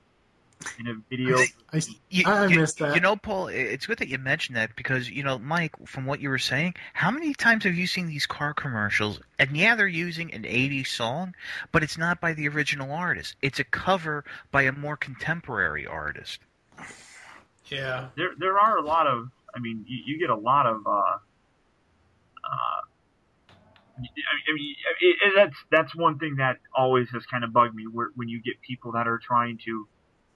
in a video. I, You, I you- missed that. You know, Paul, it's good that you mentioned that because, you know, Mike, from what you were saying, how many times have you seen these car commercials? And yeah, they're using an eighties song, but it's not by the original artist. It's a cover by a more contemporary artist. yeah. There there are a lot of. I mean, you, you get a lot of. Uh, uh, I mean, it, it, that's that's one thing that always has kind of bugged me. Where when you get people that are trying to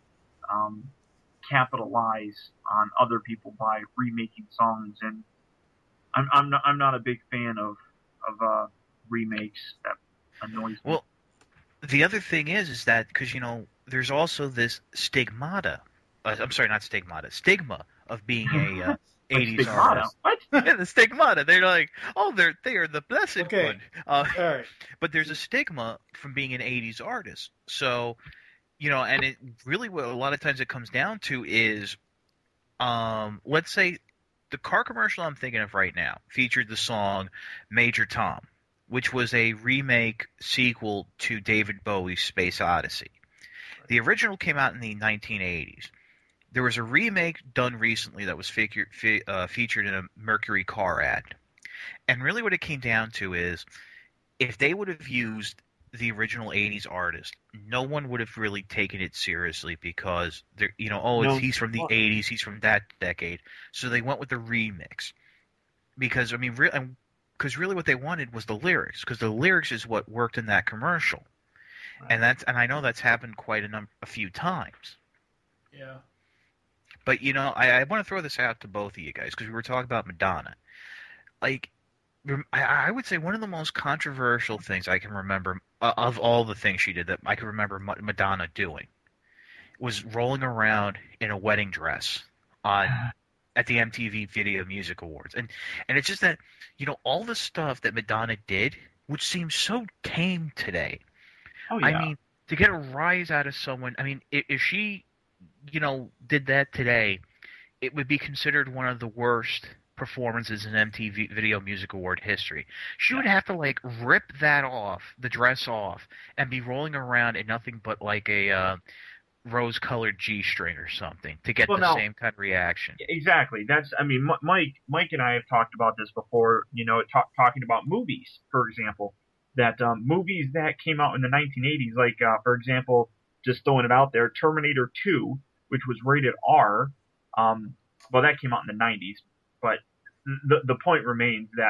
um, capitalize on other people by remaking songs, and I'm I'm not I'm not a big fan of of uh, remakes. That annoys me. Well, the other thing is, is that because, you know, there's also this stigmata. Uh, I'm sorry, not stigmata. Stigma of being a uh, Like eighties Stigmata. artist. What? Yeah, the stigmata. They're like, oh, they're they are the blessed Okay. one. Uh, All right. but there's a stigma from being an eighties artist. So, you know, and it really what a lot of times it comes down to is, um, let's say the car commercial I'm thinking of right now featured the song Major Tom, which was a remake sequel to David Bowie's Space Odyssey. The original came out in the nineteen eighties. There was a remake done recently that was figure, fe, uh, featured in a Mercury car ad. And really what it came down to is if they would have used the original eighties artist, no one would have really taken it seriously because, they're, you know, oh, it's, No. he's from the eighties, he's from that decade. So they went with the remix. Because, I mean, re- because really what they wanted was the lyrics, because the lyrics is what worked in that commercial. Right. And that's and I know that's happened quite a number, a few times. Yeah. But, you know, I, I want to throw this out to both of you guys because we were talking about Madonna. Like, rem- I, I would say one of the most controversial things I can remember uh, of all the things she did that I can remember Ma- Madonna doing was rolling around in a wedding dress on at the M T V Video Music Awards. And and it's just that, you know, all the stuff that Madonna did, which seems so tame today. Oh yeah. I mean, to get a rise out of someone, I mean, if, if she, you know, did that today, it would be considered one of the worst performances in M T V Video Music Award history. She would have to, like, rip that off, the dress off, and be rolling around in nothing but, like, a uh, rose-colored G-string or something to get Well, the now- same kind of reaction. Exactly. That's. I mean, M- Mike. Mike and I have talked about this before. You know, talk, talking about movies, for example. That um, movies that came out in the nineteen eighties, like uh, for example, just throwing it out there, Terminator two, which was rated R. Um, well, that came out in the nineties, but the the point remains that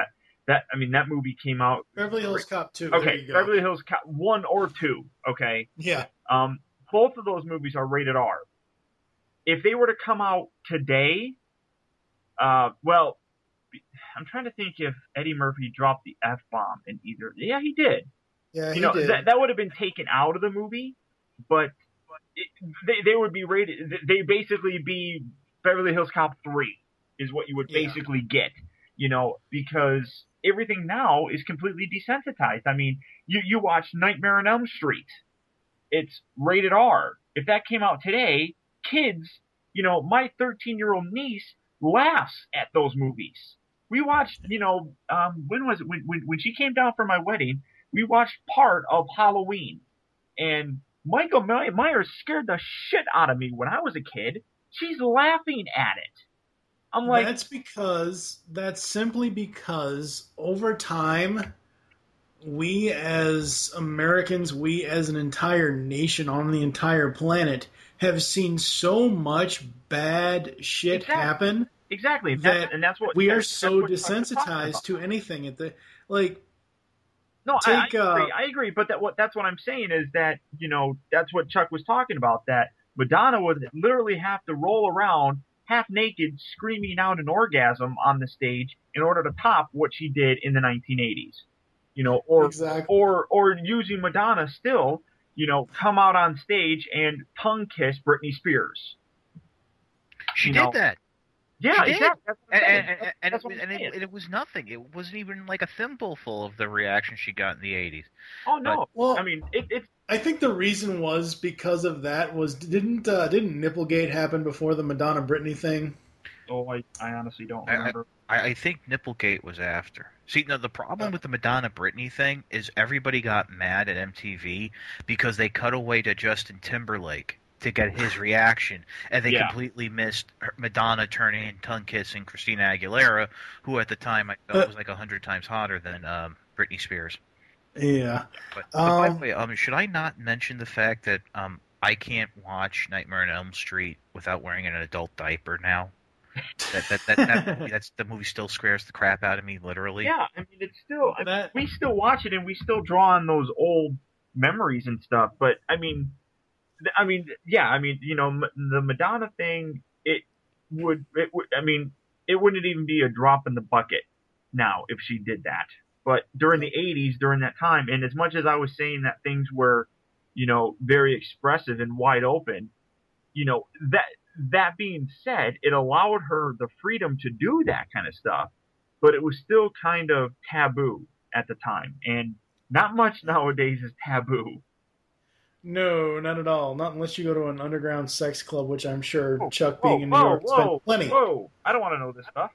That I mean, that movie came out. Beverly Hills Cop two. There Okay, you go. Beverly Hills Cop one or two. Okay, Yeah. um, both of those movies are rated R. If they were to come out today, uh, well, I'm trying to think if Eddie Murphy dropped the F bomb in either. Yeah, he did. Yeah, You he know, did. that that would have been taken out of the movie, but it, they they would be rated. They basically be Beverly Hills Cop three is what you would Yeah. basically get. You know, because everything now is completely desensitized. I mean, you you watch Nightmare on Elm Street, it's rated R. If that came out today, kids, you know, my thirteen year old niece laughs at those movies. We watched, you know, um, when was it? When, when when she came down for my wedding, we watched part of Halloween, and Michael My- Myers scared the shit out of me when I was a kid. She's laughing at it. I'm like, that's because that's simply because over time, we as Americans, we as an entire nation on the entire planet, have seen so much bad shit Exactly. happen exactly, that that's, and that's what we are that's- so that's what Chuck was talking desensitized about. to anything at the like. No, Take, I, I agree. uh, I agree. But that what that's what I'm saying is that you know that's what Chuck was talking about. That Madonna would literally have to roll around half naked, screaming out an orgasm on the stage in order to top what she did in the nineteen eighties. You know, or Exactly. or or using Madonna still, you know, come out on stage and tongue kiss Britney Spears. She You did know, that. Yeah, She did. exactly. That's what I'm And, saying. and, and, and, That's it, what I'm and, saying. it, and it was nothing. It wasn't even like a thimbleful of the reaction she got in the eighties. Oh no! Well, I mean, it, it's I think the reason was because of that was didn't uh, didn't Nipplegate happen before the Madonna Britney thing? oh, I, I honestly don't I- I- remember. I, I think Nipplegate was after. See, now the problem with the Madonna Britney thing is everybody got mad at M T V because they cut away to Justin Timberlake to get his reaction, and they Yeah. completely missed her- Madonna turning and tongue kissing Christina Aguilera, who at the time I thought Uh, was like a hundred times hotter than um, Britney Spears. Yeah. But, but by the Um, way, um, should I not mention the fact that um, I can't watch Nightmare on Elm Street without wearing an adult diaper now? That that that, that movie, that's the movie still scares the crap out of me, literally. Yeah, I mean, it's still I mean, That- we still watch it and we still draw on those old memories and stuff. But I mean, th- I mean, yeah, I mean, you know, m- the Madonna thing, it would, it would, I mean, it wouldn't even be a drop in the bucket now if she did that. But during the eighties, during that time, and as much as I was saying that things were, you know, very expressive and wide open, you know, that that being said, it allowed her the freedom to do that kind of stuff, but it was still kind of taboo at the time, and not much nowadays is taboo. No, not at all. Not unless you go to an underground sex club, which I'm sure Whoa, Chuck, whoa, being in New whoa, York, whoa, spent plenty. whoa! I don't want to know this stuff.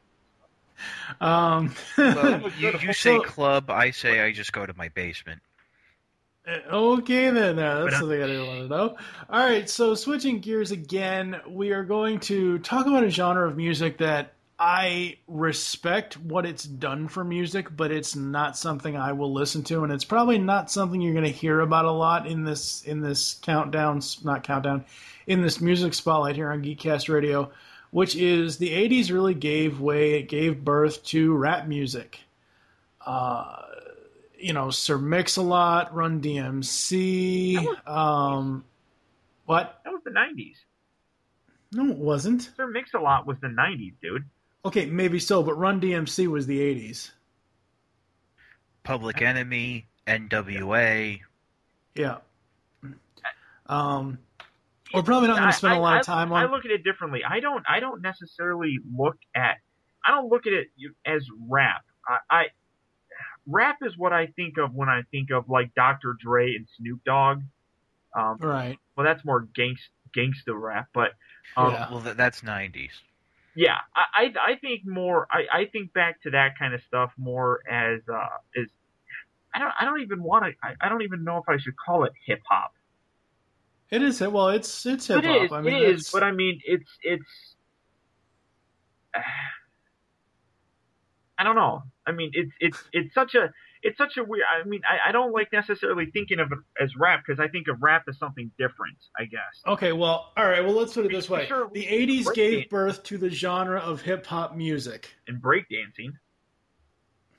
Um, Well, you, you say So- club, I say I just go to my basement. Okay, then. Uh, that's But, uh, something I didn't want to know. All right, so switching gears again, we are going to talk about a genre of music that I respect what it's done for music, but it's not something I will listen to, and it's probably not something you're going to hear about a lot in this in this countdown, not countdown, in this music spotlight here on Geekcast Radio, which is the eighties really gave way, it gave birth to rap music. Uh, you know, Sir Mix-a-Lot, Run D M C, um, what? That was the nineties. No, it wasn't. Sir Mix-a-Lot was the nineties, dude. Okay, maybe so, but Run D M C was the eighties. Public Enemy, N W A. Yeah. Um, we're probably not going to spend I- a lot I- of time I on. look at it differently. I don't. I don't necessarily look at. I don't look at it as rap. I, I rap is what I think of when I think of like Doctor Dre and Snoop Dogg. Um, Right. well, that's more gangst gangsta rap, but um, Yeah. Well, th- that's nineties. yeah, I, I I think more. I, I think back to that kind of stuff more as uh as I don't I don't even want to. I, I don't even know if I should call it hip hop. It is. Well, it's it's hip It hop. is, I mean, it is, that's- but I mean, it's it's. I don't know. I mean, it's it's it's such a it's such a weird. I mean, I, I don't like necessarily thinking of it as rap because I think of rap as something different. I guess. Okay, well, all right. Well, let's put it this way: Sure, the eighties break gave it. birth to the genre of hip hop music. And breakdancing.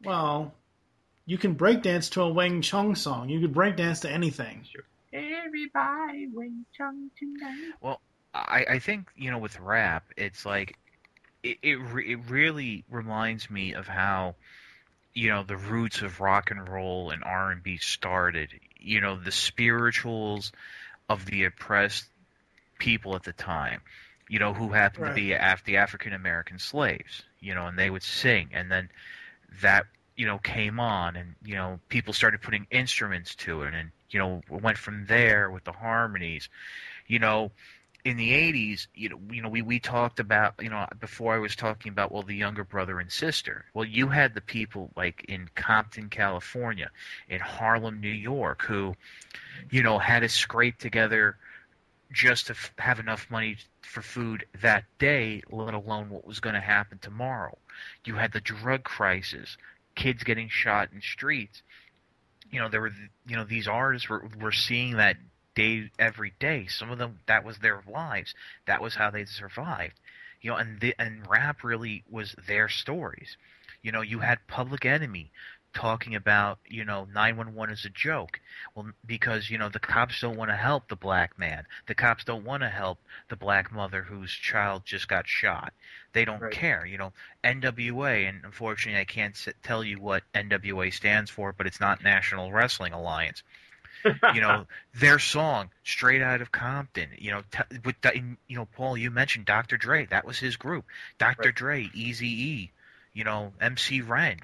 Well, you can breakdance to a Wang Chung song. You could breakdance to anything. Sure. Everybody Wing Chun tonight. Well, I, I think, you know, with rap, it's like, it it, re- it really reminds me of how, you know, the roots of rock and roll and R and B started. You know, the spirituals of the oppressed people at the time, you know, who happened Right. to be af- the African American slaves, you know, and they would sing, and then that, you know, came on, and, you know, people started putting instruments to it, and, you know, went from there with the harmonies. You know, in the eighties, you know, you know, we, we talked about, you know, before I was talking about, well, the younger brother and sister. Well, you had the people like in Compton, California, in Harlem, New York, who, you know, had to scrape together just to f- have enough money for food that day, let alone what was going to happen tomorrow. You had the drug crisis, kids getting shot in streets. You know, there were, you know, these artists were, were seeing that day every day. Some of them, that was their lives. That was how they survived. You know, and the, and rap really was their stories. You know, you had Public Enemy talking about, you know, nine one one is a joke. Well, because, you know, the cops don't want to help the black man. The cops don't want to help the black mother whose child just got shot. They don't Right. care, you know. N W A, and unfortunately I can't s- tell you what N W A stands for, but it's not National Wrestling Alliance. You know, their song "Straight Out of Compton." You know, t- with the- you know, Paul, you mentioned Doctor Dre. That was his group. Doctor Right. Dre, Eazy-E, you know, M C Ren,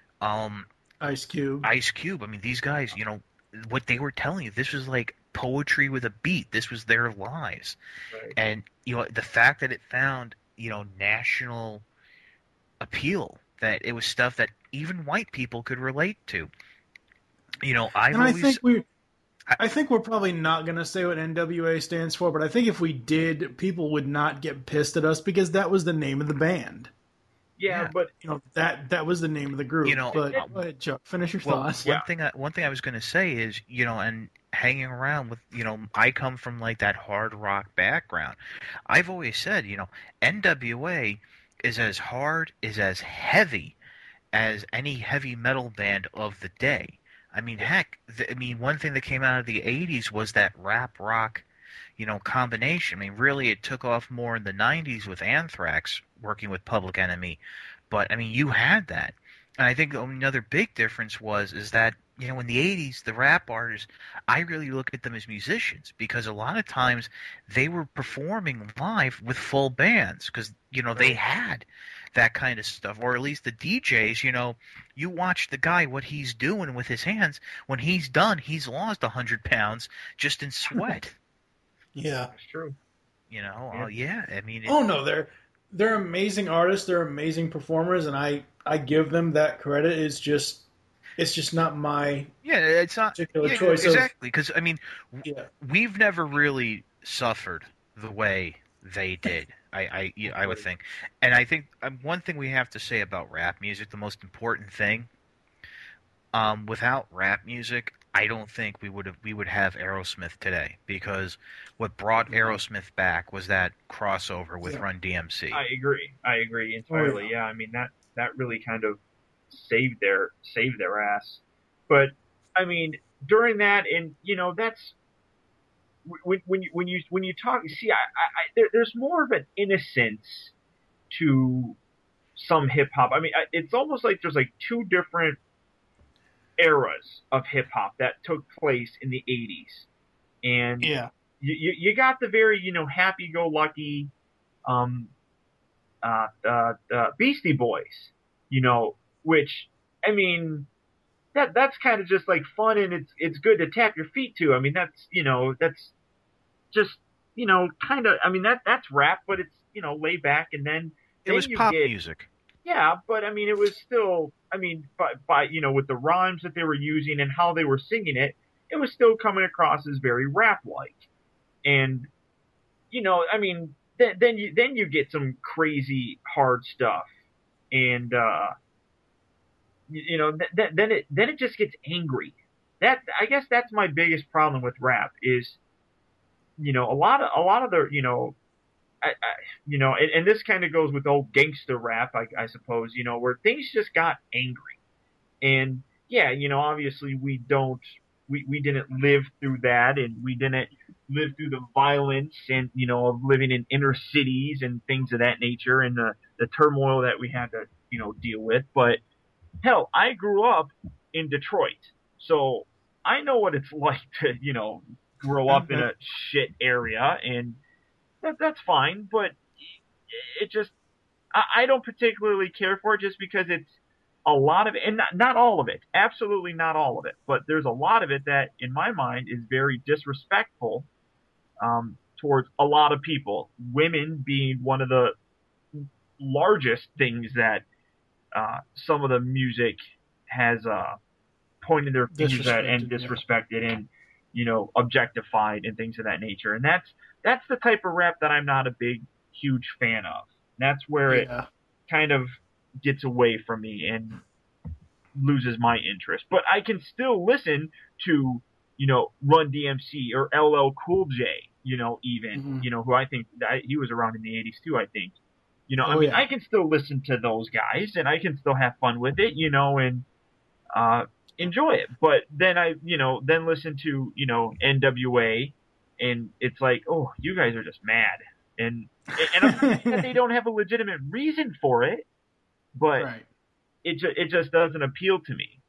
um, Ice Cube. Ice Cube. I mean, these guys. You know, what they were telling you. This was like poetry with a beat. This was their lives, Right. and you know, the fact that it found, you know, national appeal, that it was stuff that even white people could relate to. You know, I've and I always. think we, I think we're probably not going to say what N W A stands for, but I think if we did, people would not get pissed at us because that was the name of the band. Yeah, Yeah. but You know, that that was the name of the group. You know, but uh, go ahead, Chuck, finish your Well, thoughts. one Yeah. thing I, one thing I was going to say is, you know, and hanging around with, you know, I come from like that hard rock background. I've always said, you know, N W A is as hard, is as heavy as any heavy metal band of the day. I mean, heck, the, I mean, one thing that came out of the eighties was that rap rock, you know, combination. I mean, really, it took off more in the nineties with Anthrax working with Public Enemy. But I mean, you had that. And I think another big difference was is that, you know, in the eighties, the rap artists, I really look at them as musicians because a lot of times they were performing live with full bands because, you know, they had that kind of stuff. Or at least the D Js, you know, you watch the guy, what he's doing with his hands. When he's done, he's lost one hundred pounds just in sweat. Yeah. that's true. You know, Yeah. uh, yeah. I mean, it, Oh no, they're they're amazing artists. They're amazing performers, and I I give them that credit. It's just it's just not my yeah, it's not particular yeah, choice of- exactly because I mean, yeah. we've never really suffered the way they did. I, I, yeah, I would think, and I think um, one thing we have to say about rap music, the most important thing, um, without rap music, I don't think we would have we would have Aerosmith today because what brought Aerosmith back was that crossover with Yeah. Run D M C. I agree. I agree entirely. Oh, yeah. I mean that that really kind of saved their saved their ass. But I mean during that, and you know that's when when you when you when you talk. See, I, I, I there, there's more of an innocence to some hip hop. I mean, I- it's almost like there's like two different eras of hip hop that took place in the eighties, and Yeah. you, you, you got the very, you know, happy-go-lucky, um, uh, uh, uh, Beastie Boys, you know, which, I mean, that that's kind of just like fun and it's it's good to tap your feet to. I mean, that's, you know, that's just, you know, kind of, I mean, that that's rap, but it's, you know, lay back and then, It then was you pop get, music. yeah, but I mean, it was still, I mean, by, by, you know, with the rhymes that they were using and how they were singing it, it was still coming across as very rap-like. And, you know, I mean, then, then you, then you get some crazy hard stuff. And, uh, you, you know, th- th- then it, then it just gets angry. That, I guess that's my biggest problem with rap is, you know, a lot of, a lot of the, you know, I, I, you know, and, and this kind of goes with old gangster rap, I, I suppose, you know, where things just got angry. And yeah, you know, obviously we don't, we, we didn't live through that, and we didn't live through the violence and, you know, of living in inner cities and things of that nature, and the, the turmoil that we had to, you know, deal with. But hell, I grew up in Detroit, so I know what it's like to, you know, grow up in a shit area, and that, that's fine, but it just, I, I don't particularly care for it just because it's a lot of it, and not, not all of it, absolutely not all of it, but there's a lot of it that, in my mind, is very disrespectful um, towards a lot of people. Women being one of the largest things that uh, some of the music has uh, pointed their fingers at and disrespected, yeah. and, you know, objectified and things of that nature. And that's that's the type of rap that I'm not a big, huge fan of. That's where yeah. it kind of gets away from me and loses my interest. But I can still listen to, you know, Run D M C or L L Cool J, you know, even, mm-hmm. you know, who I think, I, he was around in the eighties too, I think. You know, oh, I mean, yeah. I can still listen to those guys, and I can still have fun with it, you know, and uh, enjoy it. But then I, you know, then listen to, you know, N W A, and it's like, oh, you guys are just mad. And and I'm not saying that they don't have a legitimate reason for it, but right. it ju- it just doesn't appeal to me.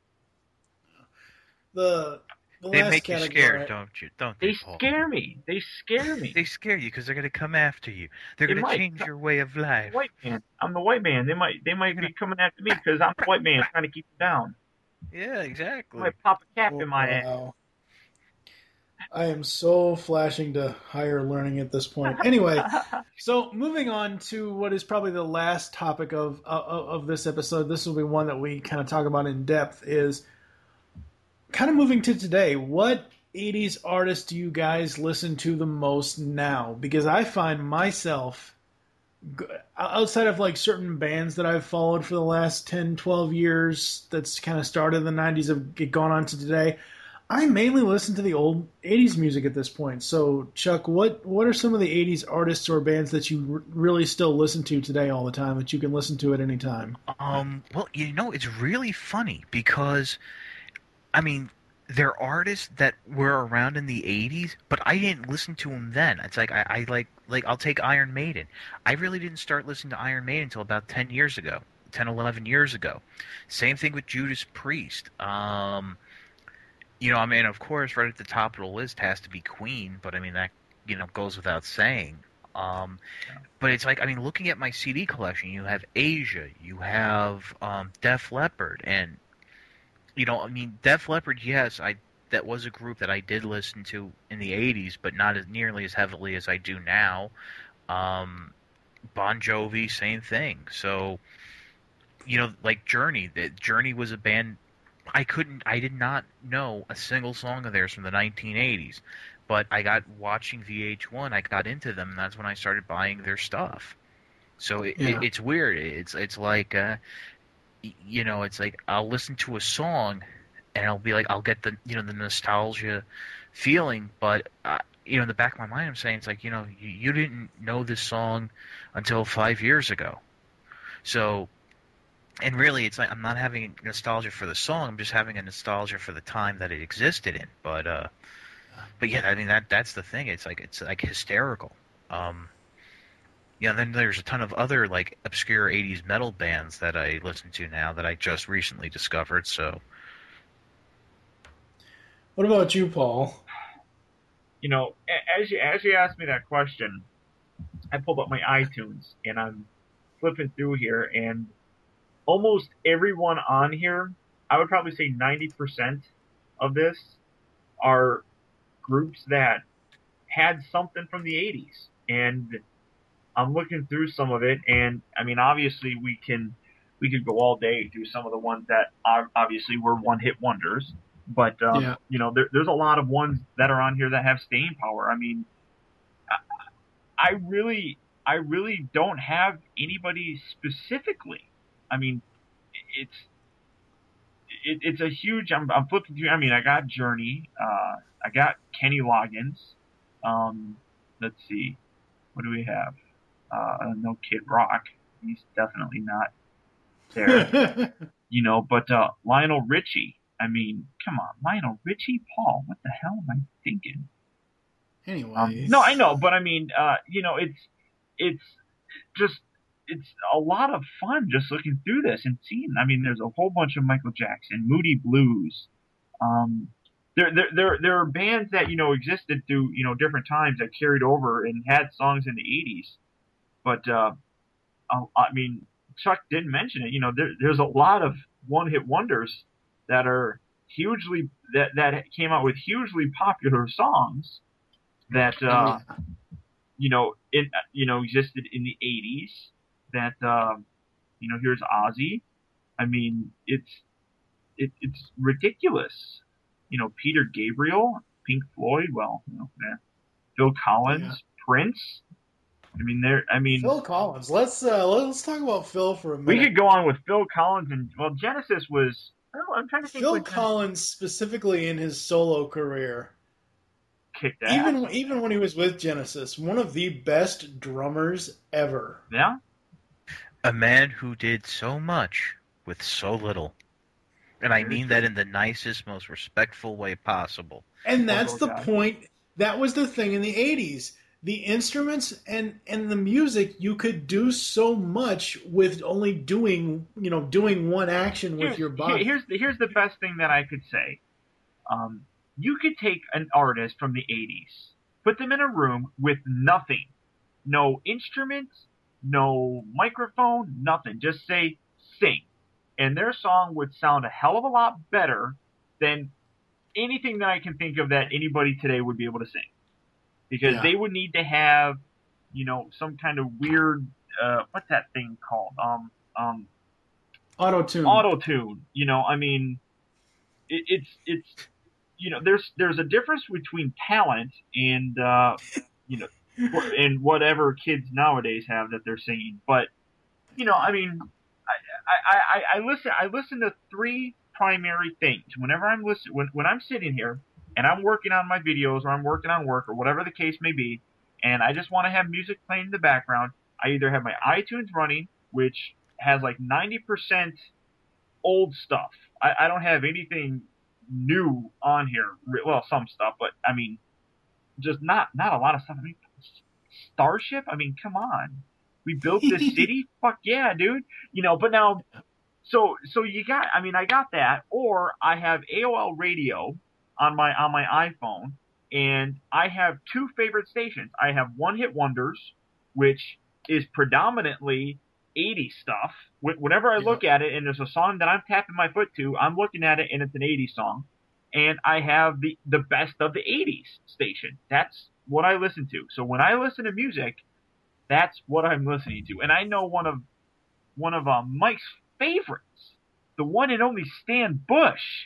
The, the they last make category, you scared, don't you? Don't they? They Paul? scare me. They scare me. They scare you because they're going to come after you. They're going to change your way of life. White man. I'm the white man. They might they might be coming after me because I'm the white man trying to keep them down. Yeah, exactly. I might pop a cap oh, in my wow. ass. I am so flashing to higher learning at this point. Anyway, so moving on to what is probably the last topic of, of of this episode. This will be one that we kind of talk about in depth. Is kind of moving to today. What eighties artists do you guys listen to the most now? Because I find myself, outside of like certain bands that I've followed for the last ten, twelve years, that's kind of started in the nineties, have gone on to today, I mainly listen to the old eighties music at this point. So, Chuck, what, what are some of the eighties artists or bands that you r- really still listen to today all the time, that you can listen to at any time? Um, well, you know, it's really funny because, I mean, they're artists that were around in the eighties, but I didn't listen to them then. It's like, I, I like, like, I'll take Iron Maiden. I really didn't start listening to Iron Maiden until about ten years ago, ten, eleven years ago. Same thing with Judas Priest. Um... You know, I mean, of course, right at the top of the list has to be Queen, but I mean, that, you know, goes without saying. Um, yeah. But it's like, I mean, looking at my C D collection, you have Asia, you have um, Def Leppard, and, you know, I mean, Def Leppard, yes, I that was a group that I did listen to in the eighties, but not as nearly as heavily as I do now. Um, Bon Jovi, same thing. So, you know, like Journey, that Journey was a band I couldn't, I did not know a single song of theirs from the nineteen eighties, but I got watching V H one, I got into them, and that's when I started buying their stuff. So it, yeah. it, it's weird. It's it's like, uh, you know, it's like I'll listen to a song, and I'll be like, I'll get the, you know, the nostalgia feeling, but uh, you know, in the back of my mind, I'm saying it's like, you know, you, you didn't know this song until five years ago, so. And really, it's like I'm not having nostalgia for the song. I'm just having a nostalgia for the time that it existed in. But, uh, but yeah, I mean that that's the thing. It's like it's like hysterical. Um, yeah. Then there's a ton of other like obscure eighties metal bands that I listen to now that I just recently discovered. So, what about you, Paul? You know, as you as you asked me that question, I pulled up my iTunes and I'm flipping through here, and almost everyone on here, I would probably say ninety percent of this are groups that had something from the eighties. And I'm looking through some of it, and I mean, obviously we can, we could go all day through some of the ones that are obviously were one-hit wonders. But, um, yeah. you know, there, there's a lot of ones that are on here that have staying power. I mean, I, I really, I really don't have anybody specifically. I mean, it's it, it's a huge. I'm, I'm flipping through. I mean, I got Journey. Uh, I got Kenny Loggins. Um, let's see, what do we have? Uh, no Kid Rock. He's definitely not there. you know, but uh, Lionel Richie. I mean, come on, Lionel Richie, Paul. What the hell am I thinking? Anyway, um, no, I know, but I mean, uh, you know, it's it's just it's a lot of fun just looking through this and seeing. I mean, there's a whole bunch of Michael Jackson, Moody Blues. Um, there, there, there, there are bands that you know existed through you know different times that carried over and had songs in the eighties. But uh, I mean, Chuck didn't mention it. You know, there, there's a lot of one-hit wonders that are hugely that that came out with hugely popular songs that uh, yeah. you know in you know existed in the eighties. That uh, you know, here's Ozzy. I mean, it's it, it's ridiculous. You know, Peter Gabriel, Pink Floyd. Well, you know, eh. Phil Collins, Yeah. Prince. I mean, there. I mean, Phil Collins. Let's uh, let's talk about Phil for a minute. we could go on with Phil Collins and well, Genesis was. I don't know, I'm trying to think. Phil what Collins, specifically in his solo career, kicked ass. even even when he was with Genesis, one of the best drummers ever. Yeah. A man who did so much with so little. And I mean that in the nicest, most respectful way possible. And that's the guy. point. That was the thing in the eighties. The instruments and, and the music, you could do so much with only doing, you know, doing one action with Here's, your body. here's the here's the best thing that I could say. Um, you could take an artist from the eighties, put them in a room with nothing, no instruments, no microphone, nothing. Just say sing, and their song would sound a hell of a lot better than anything that I can think of that anybody today would be able to sing. Because Yeah. they would need to have, you know, some kind of weird, uh, what's that thing called? Um, um, Auto-tune. auto-tune. You know, I mean, it, it's, it's, you know, there's, there's a difference between talent and, uh, you know, and whatever kids nowadays have that they're singing. But, you know, I mean, I, I, I, I listen, I listen to three primary things. Whenever I'm listening, when, when I'm sitting here, and I'm working on my videos, or I'm working on work, or whatever the case may be, and I just want to have music playing in the background, I either have my iTunes running, which has like ninety percent old stuff. I, I don't have anything new on here. Well, some stuff, but I mean, just not not a lot of stuff. I mean, Starship? I mean, come on. We built this city? Fuck yeah, dude. You know, but now, so so you got, I mean, I got that, or I have A O L Radio on my on my iPhone, and I have two favorite stations. I have One Hit Wonders, which is predominantly eighties stuff. Whenever I look at it and there's a song that I'm tapping my foot to, I'm looking at it and it's an eighties song. And I have the, the best of the eighties station. That's what I listen to. So when I listen to music, that's what I'm listening to. And I know one of one of uh, Mike's favorites, the one and only Stan Bush.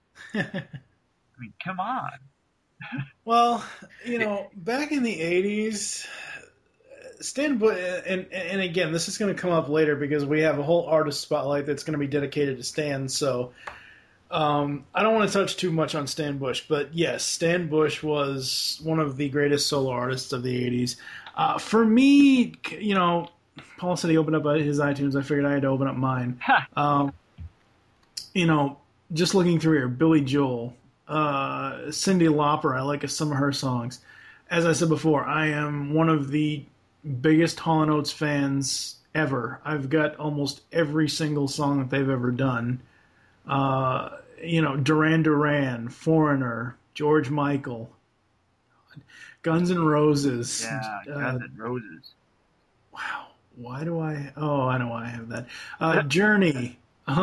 I mean, come on. Well, you know, back in the eighties, Stan Bush, and, and again, this is going to come up later because we have a whole artist spotlight that's going to be dedicated to Stan, so um, I don't want to touch too much on Stan Bush, but yes, Stan Bush was one of the greatest solo artists of the eighties. Uh, for me, you know, Paul said he opened up his iTunes. I figured I had to open up mine. um, you know, just looking through here, Billy Joel, Uh, Cyndi Lauper, I like some of her songs. As I said before, I am one of the biggest Hall and Oates fans ever. I've got almost every single song that they've ever done. Uh, you know, Duran Duran, Foreigner, George Michael, Guns N' Roses. Yeah, Guns N' Roses. Uh, wow. Why do I... Oh, I know why I have that. Uh, Journey.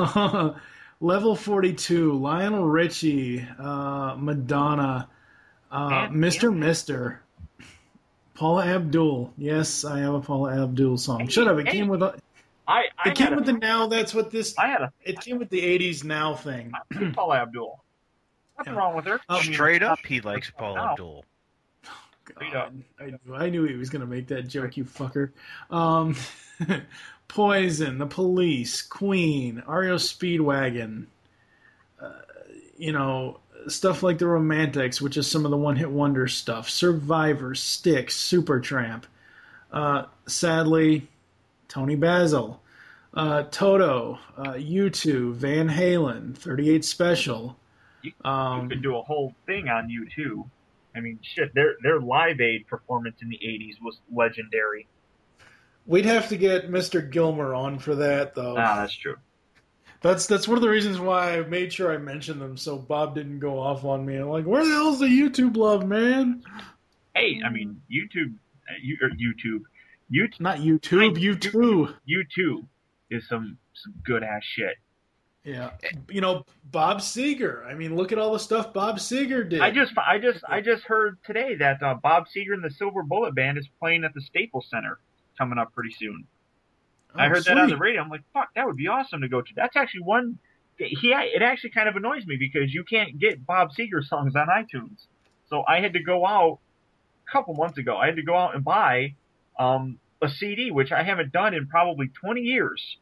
Level forty-two, Lionel Richie, uh, Madonna, uh, Mister Mister, Paula Abdul. Yes, I have a Paula Abdul song. Shut up! It hey, came with a. I, I it came a, with the now. That's what this. I had a. It came with the eighties now thing. Paula Abdul. Nothing Yeah. wrong with her. Um, Straight up, he likes Paul now. Abdul. God, I, knew, I knew he was going to make that joke, you fucker. Um, Poison, The Police, Queen, R E O Speedwagon, uh, you know, stuff like The Romantics, which is some of the one-hit wonder stuff, Survivor, Styx, Supertramp, uh, sadly, Tony Basil, uh, Toto, uh, U two, Van Halen, thirty-eight Special. You, Um, you could do a whole thing on U two. I mean, shit, their their Live Aid performance in the eighties was legendary. We'd have to get Mister Gilmer on for that, though. Ah, that's true. That's that's one of the reasons why I made sure I mentioned them, so Bob didn't go off on me. I'm like, where the hell's the YouTube love, man? Hey, I mean, YouTube, uh, you, or YouTube, YouTube, Not YouTube, YouTube. YouTube is some some good ass shit. Yeah, you know, Bob Seger. I mean, look at all the stuff Bob Seger did. I just, I just, I just heard today that uh, Bob Seger and the Silver Bullet Band is playing at the Staples Center coming up pretty soon. Oh, I heard sweet. that on the radio. I'm like, fuck, that would be awesome to go to. That's actually one. He, it actually kind of annoys me because you can't get Bob Seger songs on iTunes. So I had to go out a couple months ago. I had to go out and buy um, a C D, which I haven't done in probably twenty years.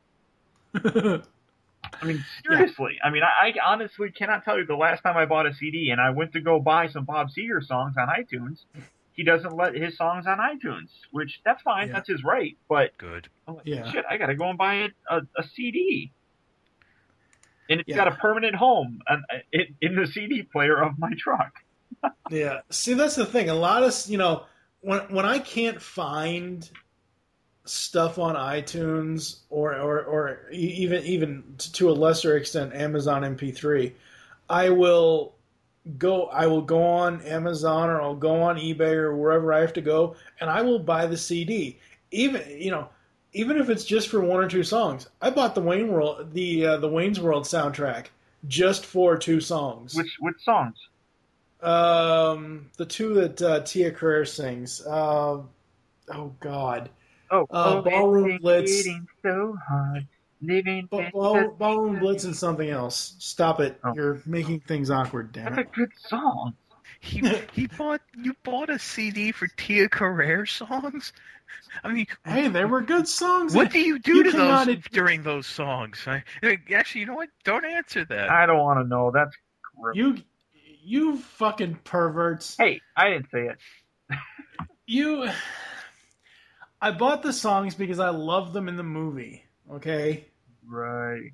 I mean, seriously. Yeah. I mean, I, I honestly cannot tell you the last time I bought a C D and I went to go buy some Bob Seger songs on iTunes. He doesn't let his songs on iTunes, which that's fine. Yeah. That's his right. But good. I'm like, yeah. shit, I got to go and buy a, a, a C D. And it's yeah. got a permanent home on, in, in the C D player of my truck. Yeah. See, that's the thing. A lot of, you know, when when I can't find stuff on iTunes or, or, or even even to a lesser extent Amazon M P three, I will go I will go on Amazon or I'll go on eBay or wherever I have to go and I will buy the C D. Even you know, even if it's just for one or two songs. I bought the Wayne World the uh, the Wayne's World soundtrack just for two songs. Which which songs? Um, the two that uh, Tia Carrere sings. Uh, oh God. Oh, uh, oh Ballroom Blitz. So hard, living Ba- ball, Ballroom Blitz and something else. Stop it! Oh. You're making things awkward. Damn That's it. a good song. He he bought you bought a C D for Tia Carrere songs. I mean, hey, they were good songs. What do you do you to those cannot... during those songs? I, actually, you know what? Don't answer that. I don't want to know. That's gross. You, you fucking perverts. Hey, I didn't say it. You. I bought the songs because I love them in the movie. Okay. Right.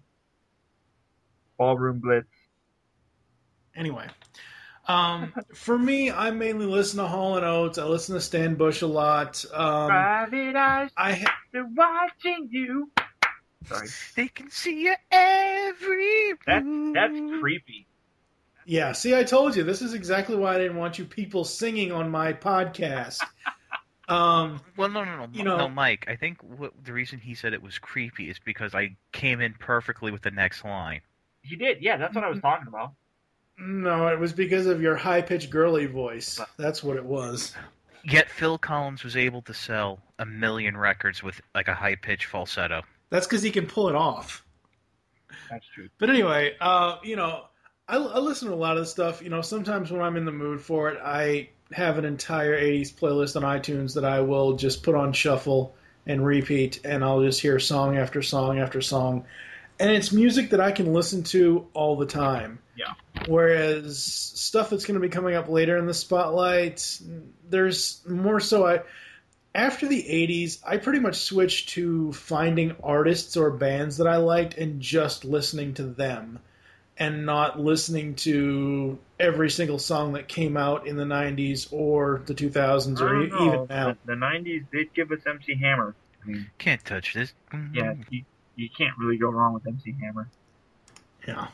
Ballroom Blitz. Anyway, um, for me, I mainly listen to Hall and Oates. I listen to Stan Bush a lot. Um, Private eyes, I ha- they're watching you. Sorry. They can see you every That's that's creepy. Yeah, see, I told you. This is exactly why I didn't want you people singing on my podcast. Um, well, no, no, no, you know, no, Mike. I think what, the reason he said it was creepy is because I came in perfectly with the next line. He did, yeah. That's what I was talking about. No, it was because of your high-pitched girly voice. That's what it was. Yet Phil Collins was able to sell a million records with like a high-pitched falsetto. That's because he can pull it off. That's true. But anyway, uh, you know, I, I listen to a lot of stuff. You know, sometimes when I'm in the mood for it, I have an entire eighties playlist on iTunes that I will just put on shuffle and repeat, and I'll just hear song after song after song. And it's music that I can listen to all the time. Yeah. Whereas stuff that's going to be coming up later in the spotlight, there's more so I... After the eighties, I pretty much switched to finding artists or bands that I liked and just listening to them, and not listening to every single song that came out in the nineties or the two thousands or e- even now. The, the nineties did give us M C Hammer. I mean, can't touch this. Yeah, you, you can't really go wrong with M C Hammer. Yeah.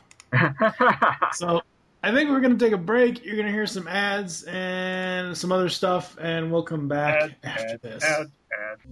So I think we're going to take a break. You're going to hear some ads and some other stuff, and we'll come back ads, after ads, this. Ads, ads.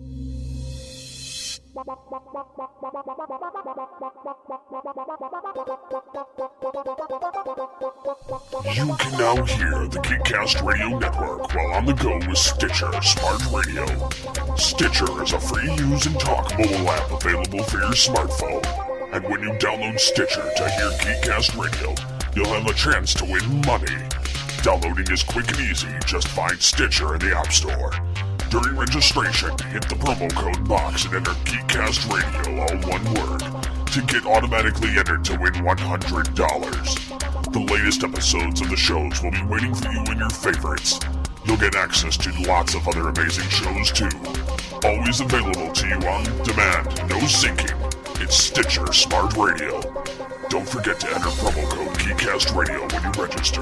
You can now hear the Geekcast Radio Network while on the go with Stitcher Smart Radio. Stitcher is a free-use and talk mobile app available for your smartphone. And when you download Stitcher to hear Geekcast Radio, you'll have a chance to win money. Downloading is quick and easy. Just find Stitcher in the App Store. During registration, hit the promo code box and enter Geekcast Radio, all one word, to get automatically entered to win one hundred dollars. The latest episodes of the shows will be waiting for you in your favorites. You'll get access to lots of other amazing shows too. Always available to you on demand, no syncing. It's Stitcher Smart Radio. Don't forget to enter promo code GeekCastRadio when you register.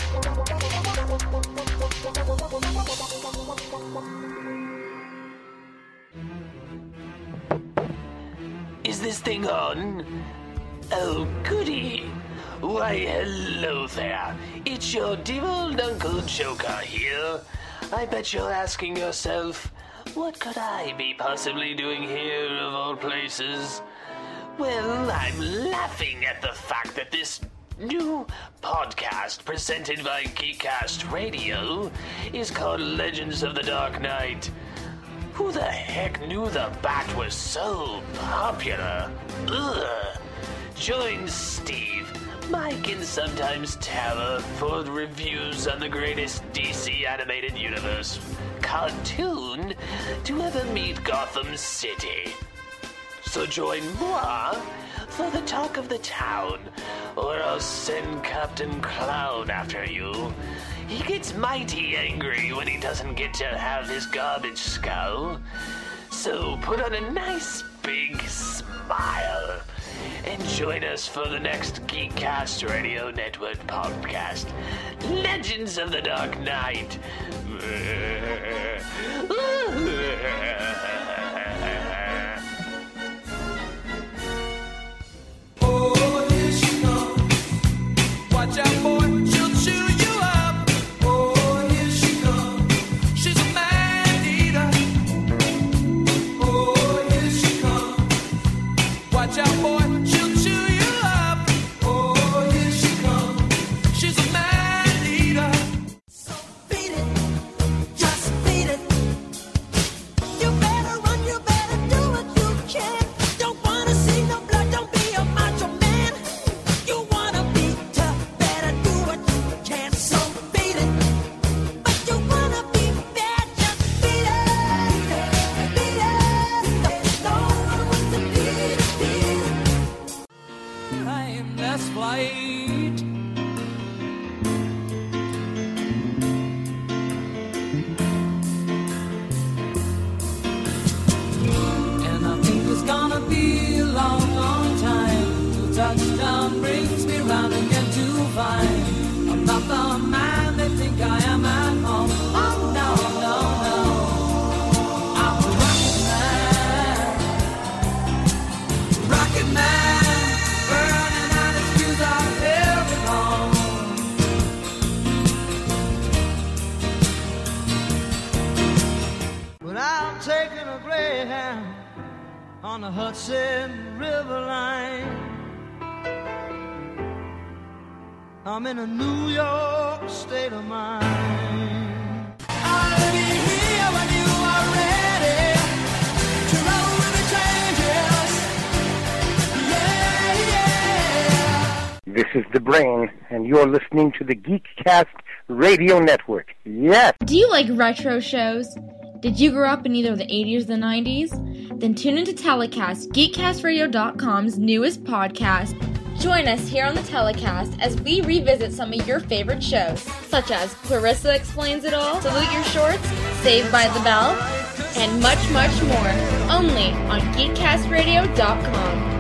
Is this thing on? Oh, goody. Why, hello there. It's your dear old Uncle Joker here. I bet you're asking yourself, what could I be possibly doing here of all places? Well, I'm laughing at the fact that this new podcast presented by Geekcast Radio is called Legends of the Dark Knight. Who the heck knew the Bat was so popular? Ugh. Join Steve, Mike, and sometimes Tara for reviews on the greatest D C animated universe cartoon to ever meet Gotham City. So join moi for the talk of the town, or I'll send Captain Clown after you. He gets mighty angry when he doesn't get to have his garbage skull. So put on a nice big smile and join us for the next Geekcast Radio Network podcast, Legends of the Dark Knight. Oh, here she comes. Watch out, boy, she'll chew you up. Oh, here she comes. She's a man eater. Oh, here she comes. Watch out, boy. On the Hudson River line, I'm in a New York state of mind. I'll be here when you are ready to roll with the changes. Yeah, yeah. This is The Brain, and you're listening to the Geekcast Radio Network. Yes! Do you like retro shows? Did you grow up in either the eighties or the nineties? Then tune into Telecast, Geekcast Radio dot com's newest podcast. Join us here on the Telecast as we revisit some of your favorite shows, such as Clarissa Explains It All, Salute Your Shorts, Saved by the Bell, and much, much more, only on Geekcast Radio dot com.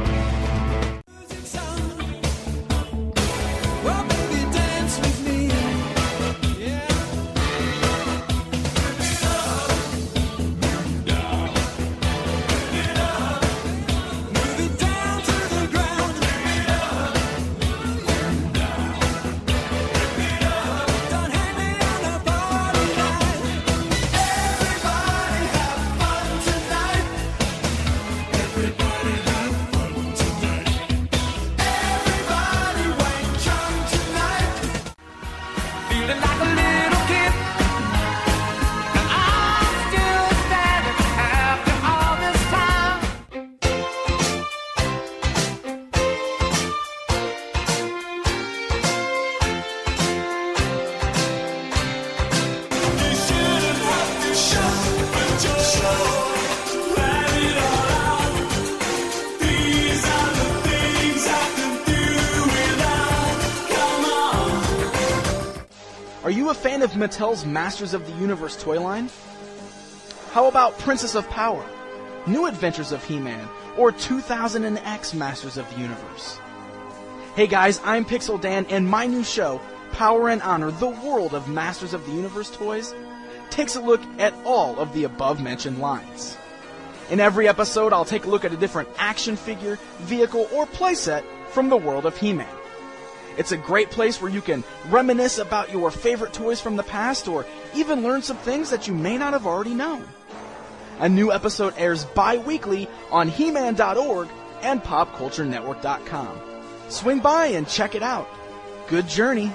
Are you a fan of Mattel's Masters of the Universe toy line? How about Princess of Power, New Adventures of He-Man, or two thousand X Masters of the Universe. Hey guys, I'm Pixel Dan, and my new show, Power and Honor, the World of Masters of the Universe Toys, takes a look at all of the above-mentioned lines. In every episode, I'll take a look at a different action figure, vehicle, or playset from the world of He-Man. It's a great place where you can reminisce about your favorite toys from the past, or even learn some things that you may not have already known. A new episode airs bi-weekly on He Man dot org and Pop Culture Network dot com. Swing by and check it out. Good journey.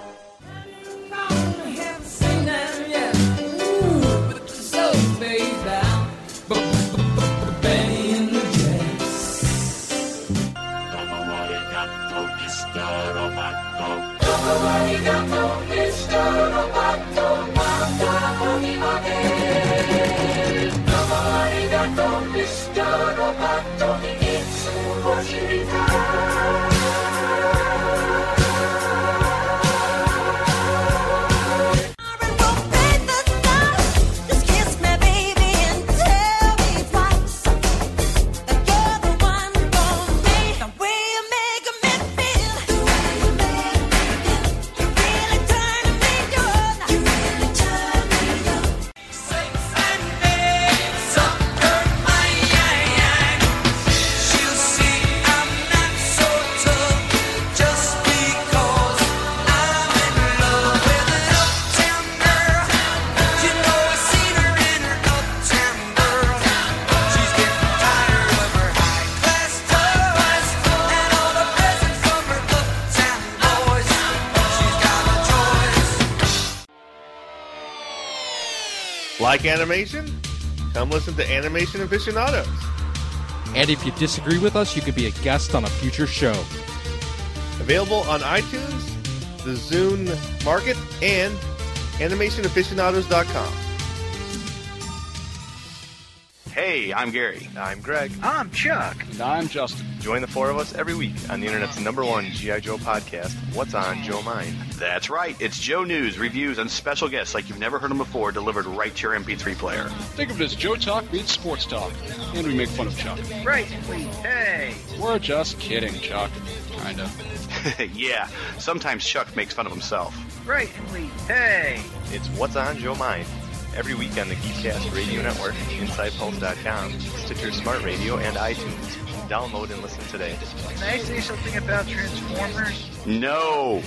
Like animation? Come listen to Animation Aficionados. And if you disagree with us, you could be a guest on a future show. Available on iTunes, the Zune Market, and animation aficionados dot com. Hey, I'm Gary. I'm Greg. I'm Chuck. And I'm Justin. Join the four of us every week on the internet's number one G I. Joe podcast, What's on Joe Mind? That's right. It's Joe news, reviews, and special guests like you've never heard them before, delivered right to your M P three player. Think of it as Joe Talk meets Sports Talk. And we make fun of Chuck. Right, please. Hey. We're just kidding, Chuck. Kinda. Yeah, sometimes Chuck makes fun of himself. Right, please. Hey. It's What's on Joe Mind? Every week on the Geekcast Radio Network, inside pulse dot com, Stitcher Smart Radio, and iTunes. Download and listen today. Can I say something about Transformers? No!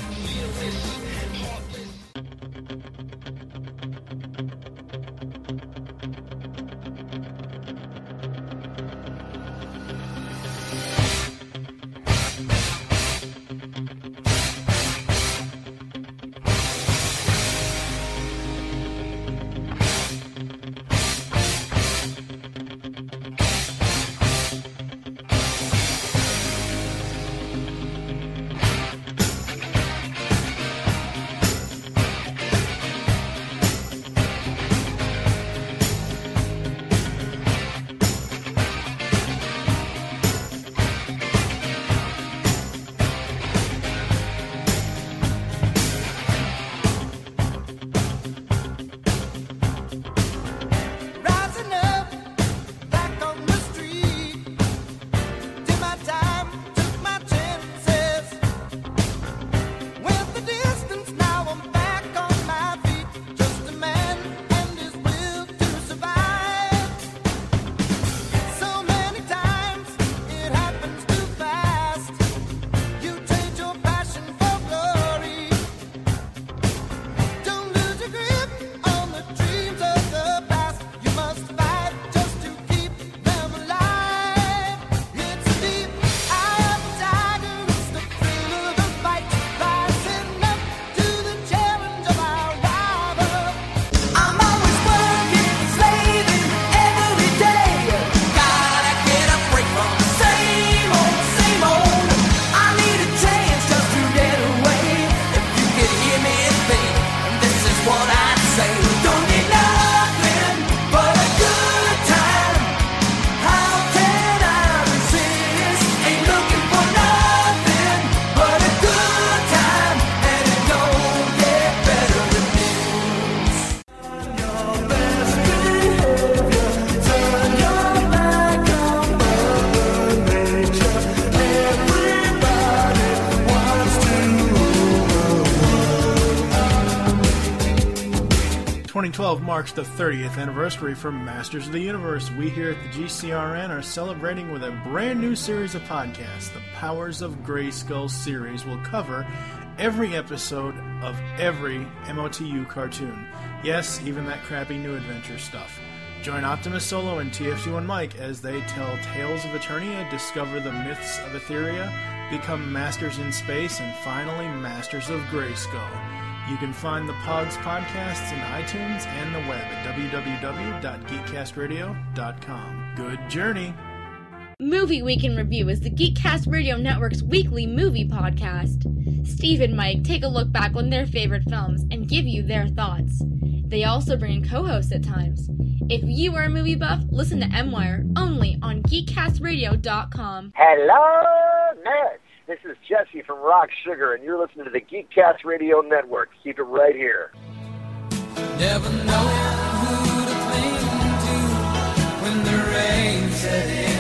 twenty twelve marks the thirtieth anniversary for Masters of the Universe. We here at the G C R N are celebrating with a brand new series of podcasts. The Powers of Grayskull series will cover every episode of every M O T U cartoon. Yes, even that crappy New Adventure stuff. Join Optimus Solo and T F T one Mike as they tell tales of Eternia, discover the myths of Etheria, become masters in space, and finally masters of Grayskull. You can find the Pogs podcasts in iTunes and the web at w w w dot geekcast radio dot com. Good journey! Movie Week in Review is the Geekcast Radio Network's weekly movie podcast. Steve and Mike take a look back on their favorite films and give you their thoughts. They also bring in co-hosts at times. If you are a movie buff, listen to M-Wire only on geekcast radio dot com. Hello, nerds! This is Jesse from Rock Sugar, and you're listening to the Geekcast Radio Network. Keep it right here. Never knowing who to cling to when the rain set in.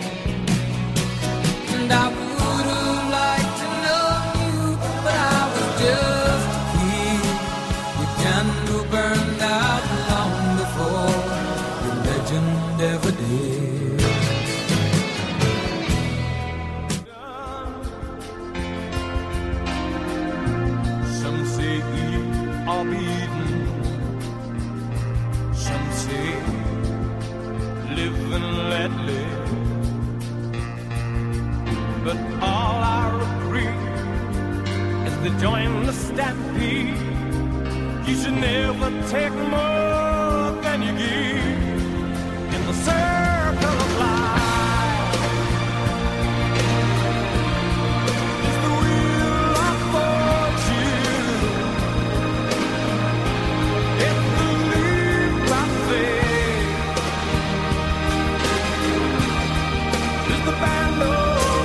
And I would have liked to know you, but I was just a kid. Your candle burned out long before your legend ever did. Some say eat or be eaten. Some say live and let live. But all I agree is to join the stampede. You should never take more than you give in the circle of life. It's the wheel of fortune. It's the leap of faith. It's the band of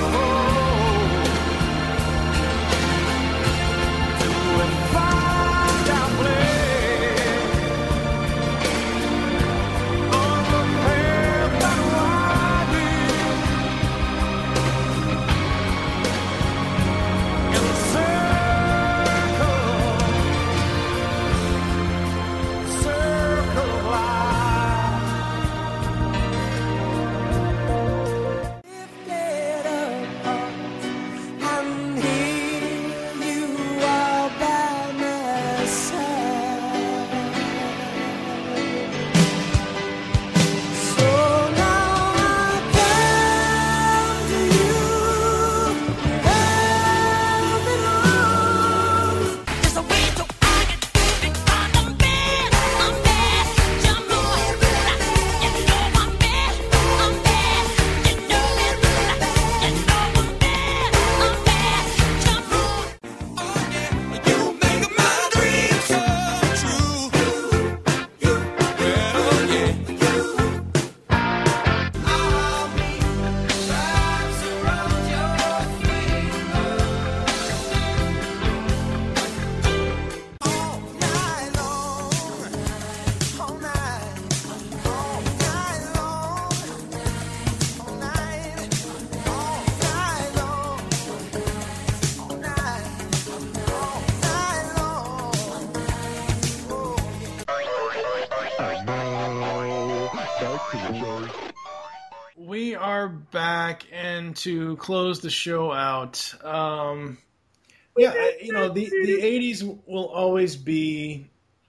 We are back, and to close the show out, um, yeah, you know, the, the eighties will always be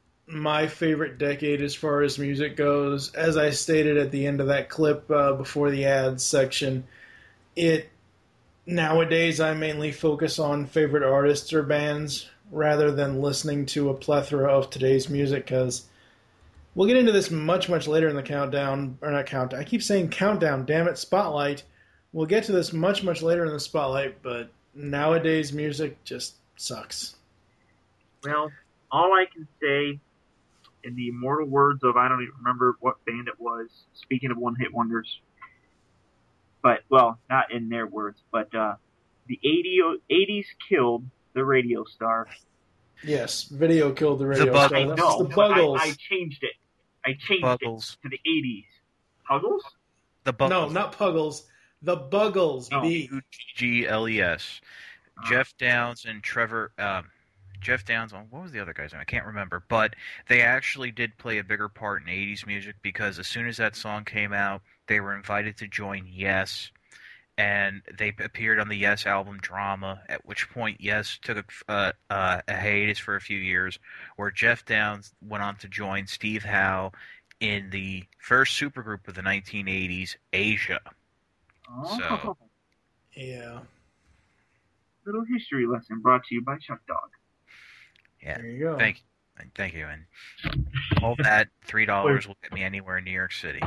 my favorite decade as far as music goes. As I stated at the end of that clip uh, before the ads section, it nowadays I mainly focus on favorite artists or bands rather than listening to a plethora of today's music, because we'll get into this much, much later in the countdown, or not countdown. I keep saying countdown, damn it, spotlight. We'll get to this much, much later in the spotlight, but nowadays music just sucks. Well, all I can say, in the immortal words of, I don't even remember what band it was, speaking of one-hit wonders, but, well, not in their words, but uh, the eighties killed the radio star. Yes, video killed the radio the star. I That know, was the Buggles. I, I changed it. I changed Buggles. it to the eighties. Puggles? The Buggles. No, not Puggles. The Buggles. No. B. U T G L E S. Jeff Downs and Trevor um, Jeff Downs. What was the other guy's name? I can't remember. But they actually did play a bigger part in eighties music because as soon as that song came out, they were invited to join Yes, and they appeared on the Yes album Drama, at which point Yes took a, uh, uh, a hiatus for a few years, where Jeff Downs went on to join Steve Howe in the first supergroup of the nineteen eighties, Asia. Oh. So, yeah. Little history lesson brought to you by Chuck Dog. Yeah. There you go. Thank you. Thank you. And all that three dollars will get me anywhere in New York City.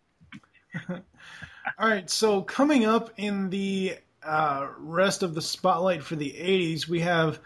All right, so coming up in the uh, rest of the spotlight for the eighties, we have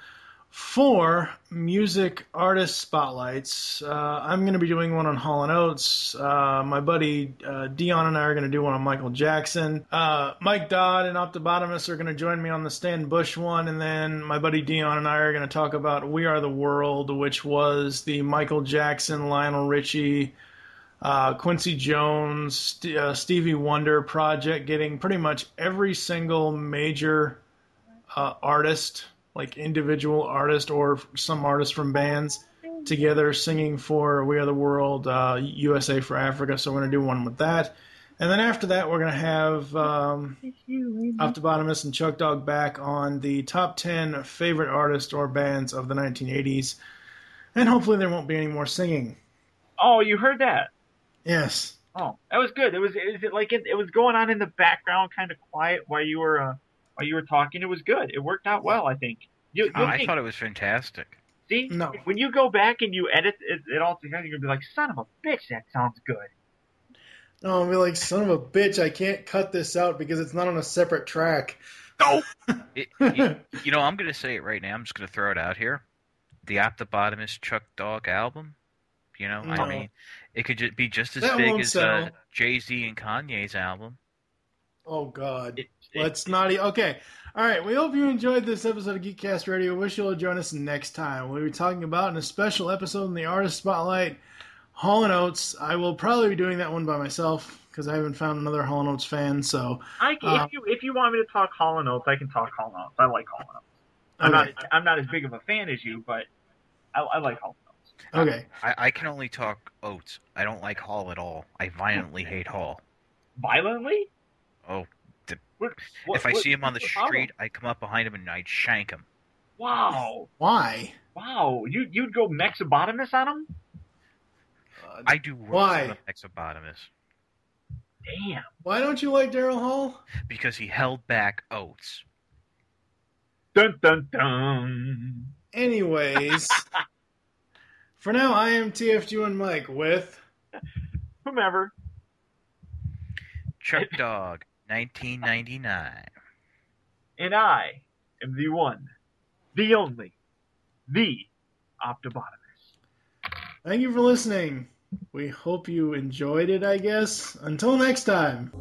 four music artist spotlights. Uh, I'm going to be doing one on Hall and Oates. Uh, my buddy uh, Dion and I are going to do one on Michael Jackson. Uh, Mike Dodd and Optibotimus are going to join me on the Stan Bush one, and then my buddy Dion and I are going to talk about We Are the World, which was the Michael Jackson, Lionel Richie, Uh, Quincy Jones, St- uh, Stevie Wonder project, getting pretty much every single major uh, artist, like individual artist or some artist from bands, together singing for We Are the World, uh, U S A for Africa. So we're going to do one with that. And then after that, we're going to have um, Optibotimus and Chuck Dog back on the top ten favorite artists or bands of the nineteen eighties. And hopefully there won't be any more singing. Oh, you heard that? Yes. Oh, that was good. It was, it was like it, it was going on in the background, kind of quiet while you were uh, while you were talking. It was good. It worked out well, I think. You, Oh, I think, thought it was fantastic. See, no. When you go back and you edit it, it all together, you're gonna be like, "Son of a bitch, that sounds good." No, I'll be like, son of a bitch, I can't cut this out because it's not on a separate track. No. it, you, you know, I'm going to say it right now. I'm just going to throw it out here. The Optibotimus Chuck Dog album. You know, No. I mean, it could just be just as That big won't as sell. uh, Jay-Z and Kanye's album. Oh, God. Let's not... E- okay. All right. We hope you enjoyed this episode of Geekcast Radio. Wish you'll join us next time. We'll be talking about in a special episode in the Artist Spotlight, Hall and Oates. I will probably be doing that one by myself because I haven't found another Hall and Oates fan. So, I can, uh, if you if you want me to talk Hall and Oates, I can talk Hall and Oates. I like Hall and Oates. I'm Okay. not I'm not as big of a fan as you, but I, I like Hall and Oates. Okay. I, I can only talk Oates. I don't like Hall at all. I violently hate Hall. Violently? Oh, the, What, what, if I what- see him on the what's problem? street, I come up behind him and I'd shank him. Wow. Why? Wow. You you'd go Mexobotomus on him? I do worse Why? than Exobotomus. Damn. Why don't you like Daryl Hall? Because he held back Oates. Dun dun dun. Anyways, for now, I am T F G and Mike with Whomever. Chuck Dog, nineteen ninety-nine. And I am the one, the only, the Optibotomus. Thank you for listening. We hope you enjoyed it, I guess. Until next time.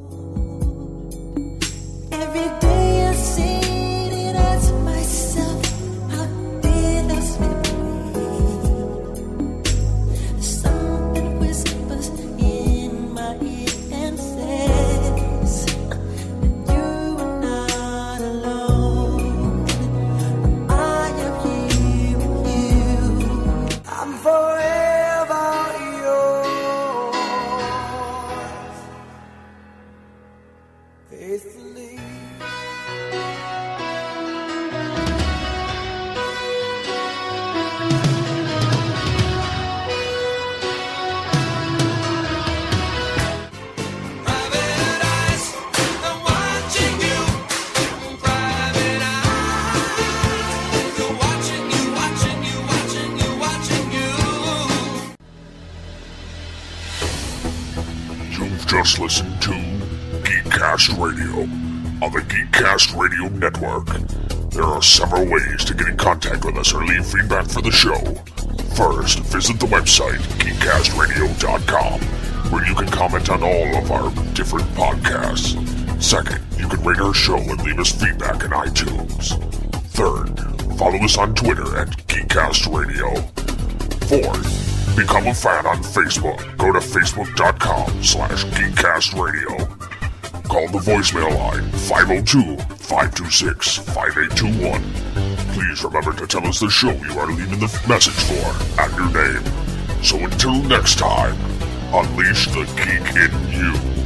Every day I sit and ask myself, how did I slip away? Something whispers in my ear and says that you are not alone. I am here with you. I'm forever yours, faithfully. You've just listened to Geekcast Radio on the Geekcast Radio Network. There are several ways to get in contact with us or leave feedback for the show. First, visit the website, geekcast radio dot com, where you can comment on all of our different podcasts. Second, you can rate our show and leave us feedback in iTunes. Third, follow us on Twitter at Geekcast Radio. Fourth, become a fan on Facebook. Go to facebook.com slash Geekcast Radio. Call the voicemail line five oh two, five two six, five eight two one. please remember to tell us the show you are leaving the message for and your name. So until next time, unleash the geek in you.